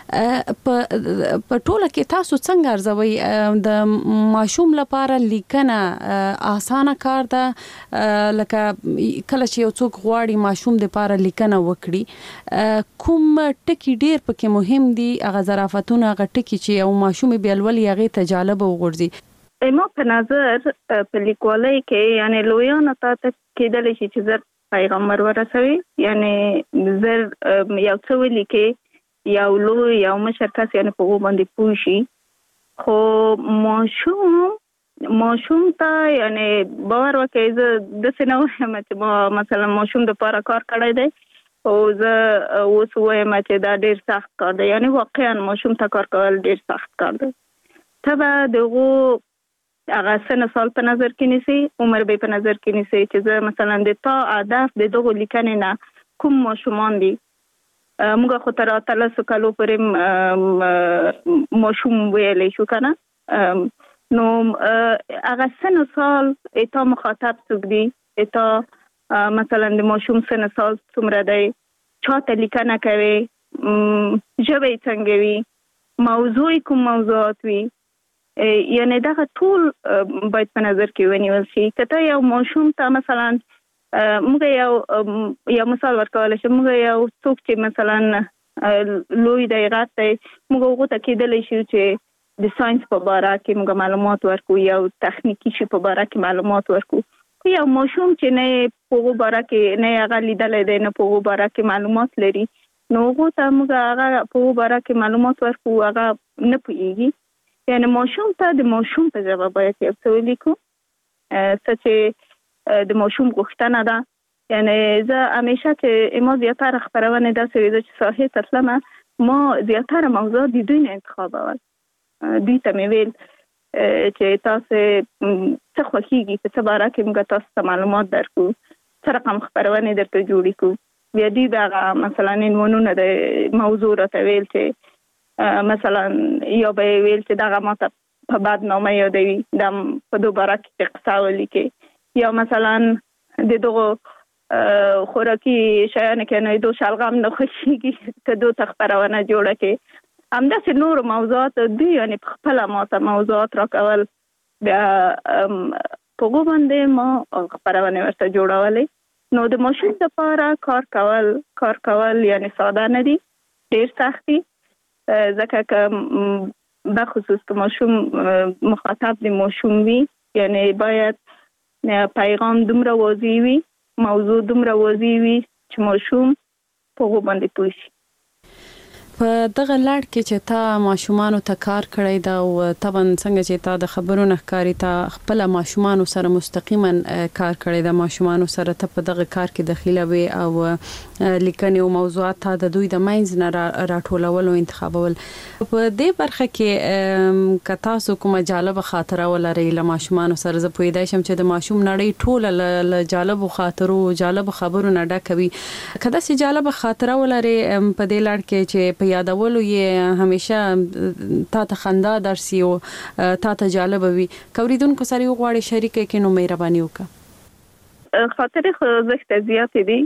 په ټوله کې تاسو څنګه ارزوي د ماشوم لپاره لیکنه اسانه کار ده لکه کله چې یو څوک غواړي ماشوم د لپاره لیکنه وکړي کوم ټکی ډیر پکې مهم دي هغه ظرافتونه هغه ټکی چې یو ماشوم بیلولي هغه ته جالب وګرځي ما په نظر په لیکوالۍ کې یعنی لویانو ته کېدل شي چې زر پیغمبر ورسوي یعنی زر یو څه ولیکي یو لوی یو مشر کس یعنی په باندې پوه شي خو ماشوم ماشوم ته یعنی باور وکړئ زه داسې نه وایم چې ما مثلا ماشوم دپاره کار کړی دی او زه اوس وایم چې دا ډېر سخت کار دی. یعنی واقعا ماشوم ته کار کول ډېر سخت کار دی. ته به د هغو هغه سن سال په نظر کې نیسئ، عمر به په نظر کې نیسئ چې زه مثلا د تا هدف د دغو لیکنې نه کوم ماشومان دي. موږ خو تر 13 کالو پورې ماشوم ویلی شو که نه، نو هغه سن و سال اتا مخاطب څوک دي، اتا مثلا د ماشوم سن سال څومره دی، چاته لیکنه کوي، ژبه یې څنګه وي، موضوع کوم موضوعات وي، یعنی دغه ټول باید په نظر کې ونیول شي. که ته یو ماشوم ته مثلا موږ یو مثال ورکولی شو، موږ یو څوک چې مثلا لوی دی غټ دی، موږ هغو ته کیدلی شو چې د ساينس په باره کې موږ معلومات ورکو یا تخنیکی شي په باره کې معلومات ورکو. یو ماشوم چې نه په هغو باره کې نه هغه لیدلی دی نه په هغو باره کې معلومات لري، نو هغو ته موږ هغه په هغو باره کې معلومات ورکو، هغه نه پوهېږي. یعنی ماشوم ته د ماشوم په ژبه باید یو څه ولیکو، څه چې د ماشوم غوښتنه ده. یعنی زه همیشه چې ما زیاتره خپرونې داسې وي، زه چې ساحې ته تلمه ما زیاتره موضوعات د دوی نه انتخابول. دوی ته مې ویل چې تاسو څه خوښیږي، په څه باره کې موږ تاسو ته معلومات درکو، څه رقم خپرونې درته جوړې کړو. بیا دوی به هغه مثلا عنوانونه د موضوع راته ویل چې مثلا یا به یې ویل چې دغه ماته په بدنامه یادوي، دا په دو باره کې قصه ولیکې، یا مثلا د دغو خوراکي شیانو کې نه دو شلغم نه خوښیږي که دو ته خپرونه جوړه کړې. همداسې نور موضوعات دوی یعنی په خپله ماته موضوعات راکول، بیا په هغو باندې ما خپرونې ورته جوړولې. نو د ماشوم لپاره کار کول یعنی ساده نه دي، ډېر سخت دي، ځکه که بخصوص که ماشوم مخاطب د ماشوم وي، یعنی باید پیغام دومره واضح وي، موضوع دومره واضح وي چې ماشوم په هغو باندې پوه شي. په دغه لړ کې چې تا ماشومانو ته کار کړی دا او طبعا څنګه چې تا د خبرونو ښکاری تا خپل ماشومانو سره مستقیما کار کړی دا ماشومانو سره ته په دغه کار کې دخیله وي او لیکنې او موضوعات ته د دوی د مینځ نه راټولول او انتخابول. په دې برخه کې که تاسو کومه جالبه خاطره ولرئ له ماشومانو سره، زه پوهیدای شم چې د ماشوم نړۍ ټوله له جالبو خاطرو جالبو خبرو نه ډکه وي. که داسې جالبه خاطره ولرئ په دې لړ کې چې یادولو یې همیشه تا ته خندا درسي او تا ته جالب وي، کوریدونکو سره یو غواړي شریکه کې نو مهرباني وکړه. خاطرې خو زښته زیاتې دي،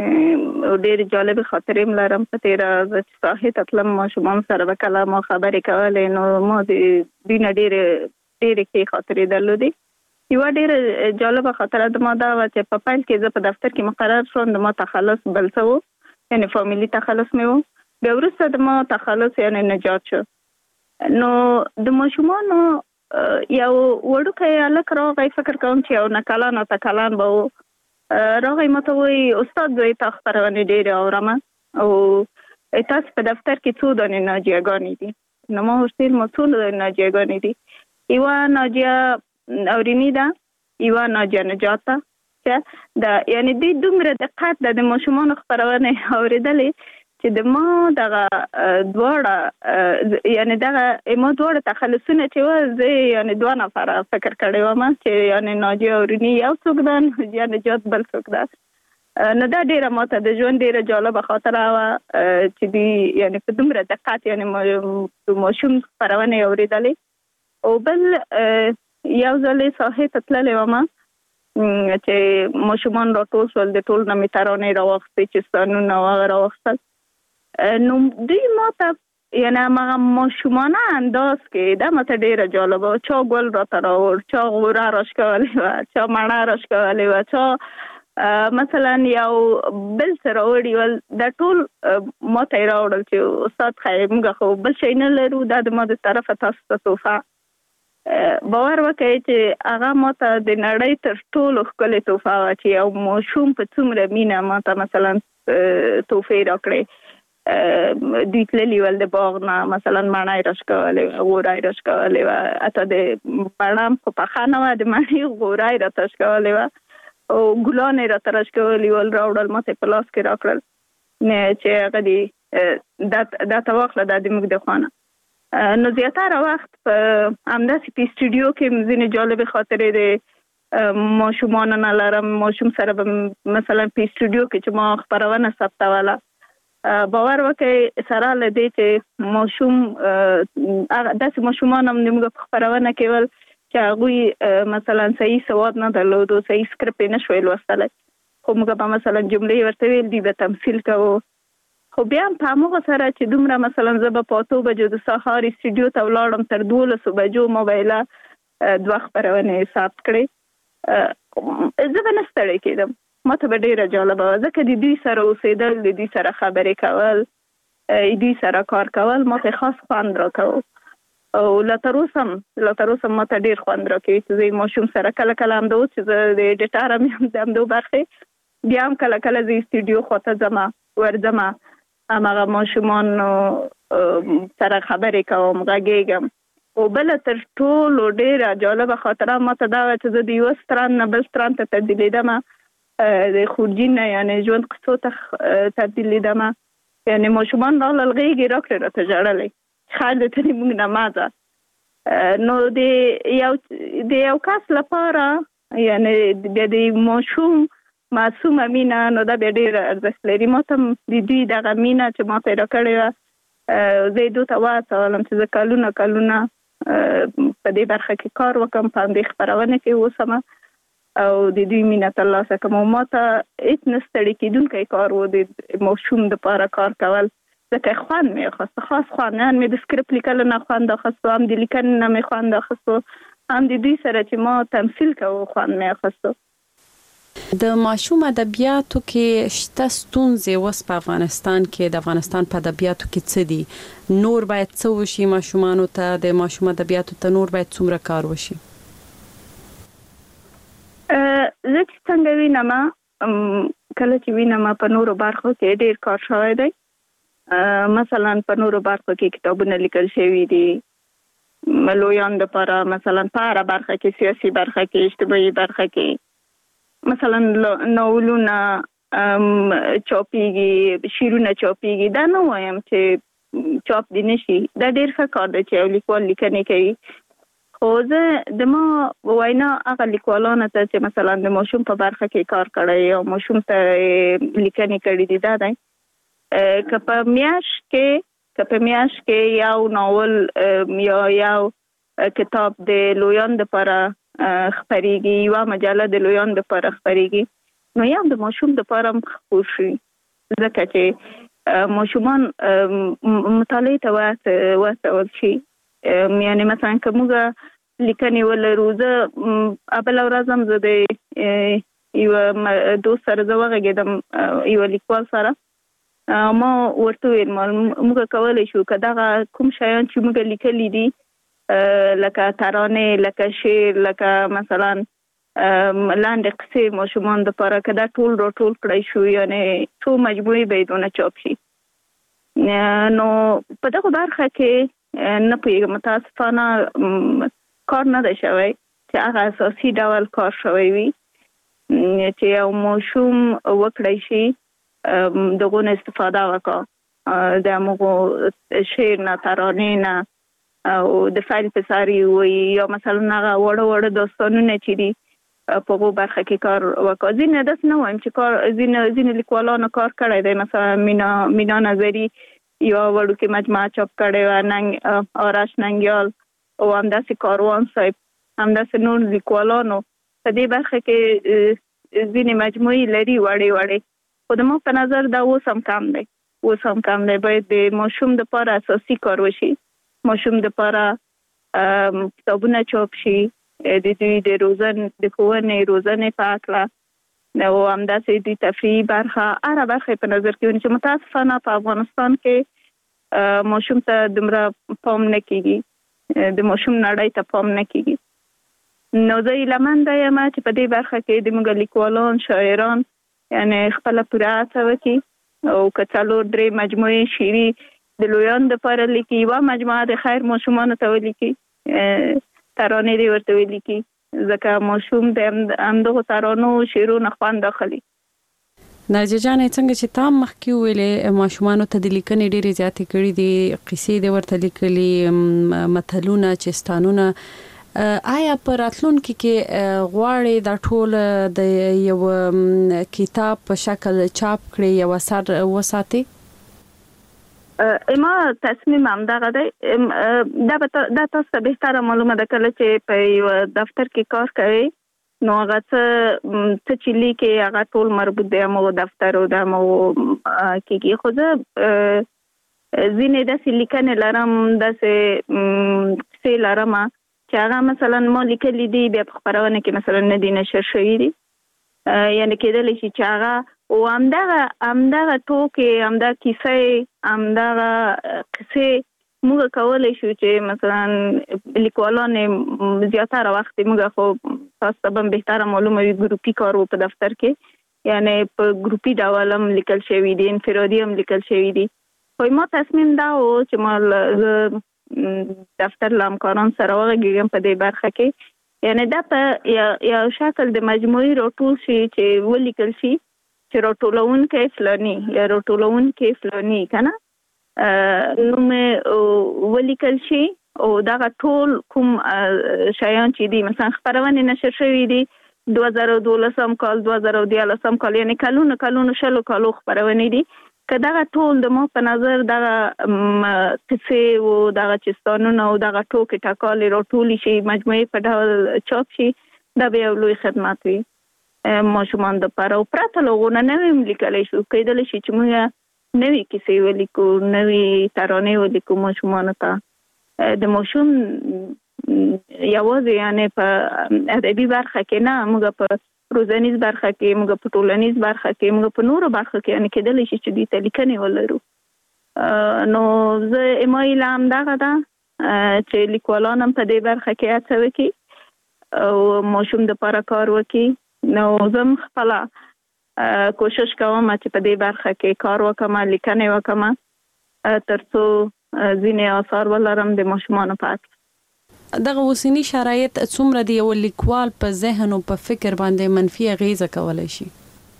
ډېر جالب خاطرې لرم. په تیره زه چې ساحې ته تلم ماشومان سره به کله ما خبرې کولې، نو ما د دوی نه ډېرې ښې خاطرې درلودې. یوه ډېره جالبه خاطره د ما دا وه چې په پیل کې زه په دفتر کې مقرر شوم، د ما تخلص بل څه و، یعنې فامیلي تخلص مې و. بیا وروسته د ما تخلص یعنی نجات شو. نو د ماشومانو یو وړوکی هلک راغی، فکر کوم چې یو 9 کلن 8 کلن به و، راغی ما ته وایي استاد زه تا خپرونې ډېرې اورم او تاسو په دفتر کې څو دانې ناجیهګانې دي. نو ما ورته ویل ما څو ناجیهګانې دي، یوه ناجیه اوریني ده، یوه ناجیه نجات ده. یعنی دوی دومره دقت د ماشومانو خپرونې اورېدلې چې د ما دغه دواړه یعنی دغه ما دواړه تخلصونه چې وه زه یعنی 2 نفره فکر کړی وم چې یعنی ناجیه اوریني یو څوک ده، ناجیه نجات بل څوک ده. نو دا ډېره ماته د ژوند ډېره جالبه خاطره وه چې دوی یعنی په دومره دقت یعنی ماشوم خپرونې اورېدلې. او بل یو ځل ساحې ته تللی وم چې ماشومان راټول شول، د ټول نه مې ترانې راواخیستې چې ستانونه هغه راواخیستل. نو دوی ماته یعنی هماغه ماشومانه انداز کې دا ماته ډېره جالبه وه. چا ګل راته راوړ، چا غوره راښکولې وه، چا مڼه راښکولې وه، چا مثلا یو بل څه راوړي ول، دا ټول ماته یې راوړل چې استاد خیر موږ خو بل شی نه لرو، دا د ما د طرفه تاسو ته تحفه. باور وکړئ چې هغه ماته د نړۍ تر ټولو ښکلې تحفه وه چې یو ماشوم په څومره مینه ماته مثلا تحفې راکړې. دوی تللی ول د باغ نه مثلا مڼای راشکولې غورای راشکولې و اته د پړم په خانه و د مڼې غورای را تشکولې و او ګلان را ترشکولې ول راوړل ماته پلاس کې راکړل نه چې هغه دی دا تواخله د موږ د خوانه نو زیاتره وخت په همداسې په استودیو کې ځینې جالب خاطرې د ماشومان نه لرم ماشوم سره مثلا په استودیو کې چې ما خبرونه ثبتوله باور وکړئ سره لدی چې ماشوم داسې ماشومان هم موږ په خبرونه کې ول چې هغوی مثلا صحیح سواد نه درلود او صحیح سکرپټ نه شوی لوستلی خو موږ به مثلا جملې ورته ویل دي به تمثیل کوو خو بیا هم په همغه سره چې دومره مثلا زه به په 8 بجو د سهار استودیو ته ولاړم تر 12 بجو موبایله 2 خبرونه ثبت کړې زه به نه ستړې کېدم ماته به ډېره جالبه وه ځکه د دوی سره اوسېدل د دوی سره خبرې کول دوی سره کار کول ماته خاص خوند راکوه او لا تر اوسه ماته ډېر خوند راکوي چې زه ماشوم سره کله کله همدا اوس چې زه د ایډیټر هم یم د همدو برخې بیا هم کله کله زه استودیو خواته ورځمه هماغه ماشومان سره خبرې کوم غږیږم او بل تر ټولو ډېره جالبه خاطره ماته دا وه چې زه د یوه ستران نه بل ستران ته تبدیلېدمه د خورجین نه یعنې ژوند قصو ته تبدیلېدمه یعنې ماشومان راغلل غېږې راکړې راته ژړلی خیر د ته موږ نه مازه نو د یو کس لپاره یعنې بیا د ماشوم معصومه مینه نو دا بیا ډېر ارزښت لري ما ته د دوی دغه مینه چې ما پیدا کړې وه زه یې دوی ته وهڅولم چې زه کلونه په دې برخه کې کار وکړم په همدې خپرونه کې اوسم او د دوی مینه ترلاسه کړم او ما ته هېڅ نه ستړي کېدونکی کار و د ماشوم دپاره کار کول ځکه خوند مې اخیسته خاص خوند هم مې د سکرپټ لیکلو نه خوند اخیستو هم د لیکنې نه مې خوند اخیستو هم د دوی سره چې ما تمثیل کوو خوند مې اخیستو د ماشوم ادبیاتو کې شته ستونزې اوس په افغانستان کې د افغانستان په ادبیاتو کې څه دي نور باید څه وشي ماشومانو ته د ماشوم ادبیاتو ته نور باید څومره کار وشي زه چې څنګه وینم کله چې وینم په نورو برخو کې ډېر کار شوی دی مثلا په نورو برخو کې کتابونه لیکل شوي دي لویان دپاره مثلا په هره برخه کې سیاسي برخه کې اجتماعي برخه کې مثلا ناولونه چاپیږي شعرونه چاپیږي دا نه وایم چې چاپ دي نشي دا ډېر ښه کار دی چې یو لیکوال لیکنې کوي خو زه د ما وینا هغه لیکوالانو ته چې مثلا د ماشوم په برخه کې کار کړی او ماشوم ته لیکنې کړي دي دا دی که په میاشت کې یو ناول یا یو کتاب د لویان دپاره خپریږي یوه مجله د لویان دپاره خپریږي نو یا د ماشوم دپاره هم خپور شي ځکه چې ماشومان مطالعې ته وهڅول شي یعنې مثلا که موږ لیکنې ولرو زه بله ورځ هم زه د یوه دوست سره زه وغږېدم یوه لیکوال سره ما ورته ویل موږ کولی شو که دغه کوم شیان چې موږ لیکلي دي لکه ترانې لکه شعر لکه مثلا لاندې قصې ماشومان دپاره که دا ټول راټول کړی شو یعنې څو مجموعې به یې دونه چاپ شي نو په دغه برخه کې نه پوهېږم متاسفانه کار نه دی شوی چې هغه اساسي ډول کار شوی وي چې یو ماشوم وکړی شي دغو نه استفاده وکړه د همغو شعر نه ترانې نه او د فایل په ساري وي یا مثلا هغه وړه داستانونه چې دي په هغو برخه کې کار وکړه ځینې داسې نه وایم چې ځینې لیکوالانو کار کړی دی مثلا مینا نظري یوه وړوکې مجموعه چاپ کړې وه آرش ننګیال او همداسې کاروان صاحب همداسې نور لیکوالانو په دې برخه کې ځینې مجموعې لري وړې خو د ما په نظر دا اوس هم کم دی باید د ماشوم دپاره اساسي کار وشي ماشوم دپاره کتابونه چاپ شي د دوی د ښوونې روزنې په هکله او همداسې د تفریحي برخه هره برخه په نظر کې ونیسي متاسفانه په افغانستان کې ماشوم ته دومره پام نه کېږي د ماشوم نړۍ ته پام نه کېږي نو زه هیلهمنده یم چې په دې برخه کې د موږ لیکوالان شاعران یعنې خپله پوره هڅه وکړي او کڅالور درې مجموعه شيري د لویان د لپاره لیکي وا مجموعه د خیر ماشومان ته ولیکي ترانه دی ورته ولیکي ځکه ماشوم د اندغه ترانو شیرونو خوان داخلي. ناجیه جان څنګه چې تام مخکې ویلې ماشومان ته د لیکنې ډېرې زیاتې کړي دي قصې د ورته لیکلي متلونه چستانونه آیا پر راتلونکي کې غواړي دا ټول د یو کتاب په شکل چاپ کړي یو اثر وساتي؟ اما تصمیم هم دغه دی دا تاسو ته بهتره معلومه ده کله چې په یو دفتر کې کار کوي نو هغه څه چې لیکي هغه ټول مربوط دی مو دفتر او د مو کې خو زه ځینې داسې لیکنې لرم داسې څه لرم چې هغه مثلا ما لیکلي دي بیا په خپرونه کې مثلا نه دي نشر شوي دي یعنی کېدلی شي چې هغه او همدغه ټوکې همدغه کیسې همدغه قصې موږ کولی شو چې مثلا لیکوالان زیاتره وخت موږ خو تاسو ته به بهتره معلومه وي ګروپي کار و په دفتر کې یعنی په ګروپي ډول هم لیکل شوي دي انفرادي هم لیکل شوي دي خو ما تصمیم دا و چې ما دفتر لامکاران سره وغږیږم په دې برخه کې یعنی دا په یو شکل د مجموعي راټول شي چې ولیکل شي چې راټولونکی فلاني یا راټولونکی فلاني کنه نو مې ولیکل شي او دا ټول کوم شایان چې دي مثلا خبرونه نشر شوي دي 2012 کال 2013 کال یعنی کلونو شلو کالو خبرونه دي که دغه ټول د ما په نظر دغه قصې او دغه چستانونه او دغه ټوکې ټکالې راټولې شي مجموعې په ډول چاپ شي دا به یو لوی خدمت وي ماشومان دپاره او پرته له هغو نه نوی هم لیکلی شو کیدلی شي چې موږ نوي کیسې ولیکو نوي ترانې ولیکو ماشومانو ته د ماشوم یوازې یعنې په ادبي برخه کې نه موږ په روزنیز برخه کې موږ په ټولنیز برخه کې موږ په نورو برخه کې یعنی کېدلی شي چې دوی ته لیکنې ولرو نو زه اما ایله همدغه ده چې لیکوالان هم په دې برخه کې هڅه وکړي او ماشوم دپاره کار وکړي نو زه هم خپله کوشش کوم چې په دې برخه کې کار وکړم لیکنې وکړم تر څو ځینې آثار ولرم د ماشومانو په اړه. دغه اوسنی شرایط څومره دی یو لیکوال په ذهن او په فکر باندې منفي اغیزه کولای شي؟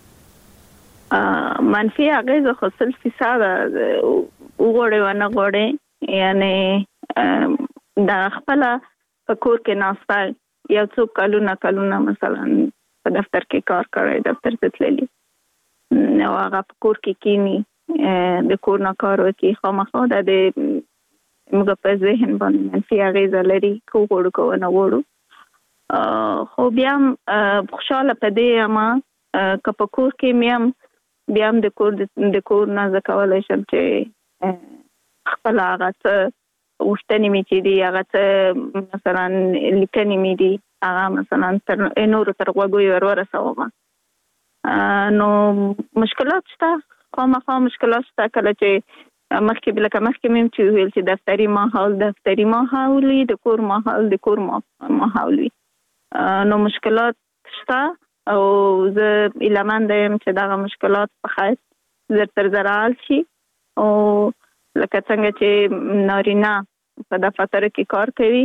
منفي اغیزه خو 100% وګورئ و نه غواړئ یعنی دا خپل په کور کې ناسته یو څو کلونه مثلا په دفتر کې کار کوي دفتر ته تللی نو هغه په کور کې کینی د کور نه کار وکړي خامخا د موږ په ذهن باندې منفي اغیزه لري کو غوړو کو نه غوړو خو بیا خوشاله پدې اما که په کور کې مې بیا د کور نه زکولای شم چې خپل هغه څه وشتنې مې چې دی هغه څه مثلا لیکنې مې دی هغه مثلا تر نور تر غوږو ورسوم نو مشکلات شته خامخا مشکلات شته کله چې مخکې مې چې ویل چې دفتري ماحول وي د کور ماحول وي نو مشکلات شته او زه ایلمنده یم چې دغه مشکلات په خیر زر تر زر حل شي او لکه څنګه چې نارینه په دفتر کې کار کوي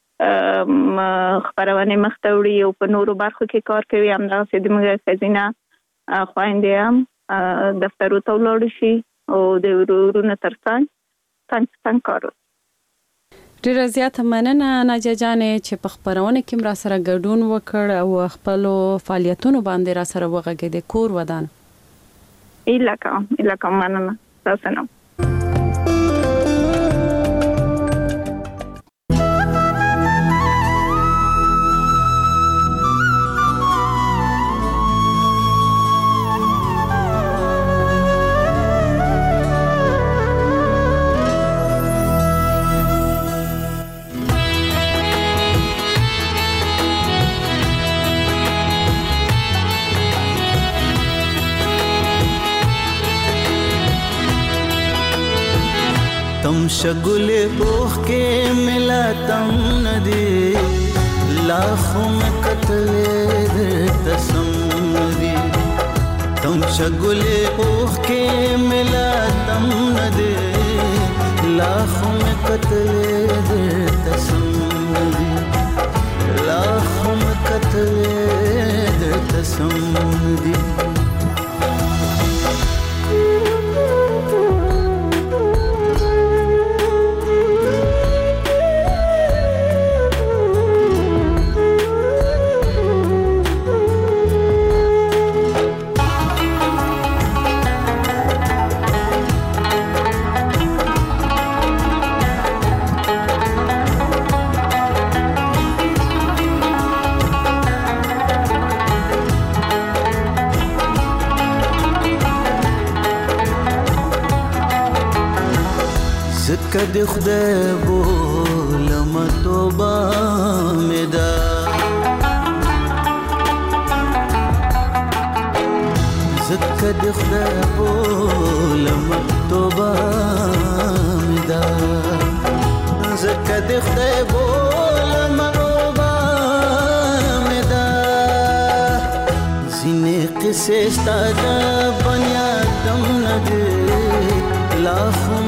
خبرونه مخته وړي او په نورو برخو کې کار کوي همدغسې د موږ ښځینه خویندې هم دفترو ته ولاړې شي او د ورونو ترڅنګ کار وکړي. ډیره زیاته مننه ناجیه جانې چې په خبرونه کې را سره ګډون وکړ او خپل فعالیتونو باندې را سره وغږېدې کور ودان. ایله کوم مننه تاسو نه. शगुल बोख के मिला तम नदी लाखों में कतले तसम नदी तुम شګلې اوخ کې ملا تم نه دي لا خو مې کتلې دې تسم دي لا خو مې کتلې دې تسم دي کدی خدای بولم توبه مدا زکدی خدای بولم توبه مدا زکدی خدای بولم توبه مدا زینه قصه ستاد بنیادم نده لاخم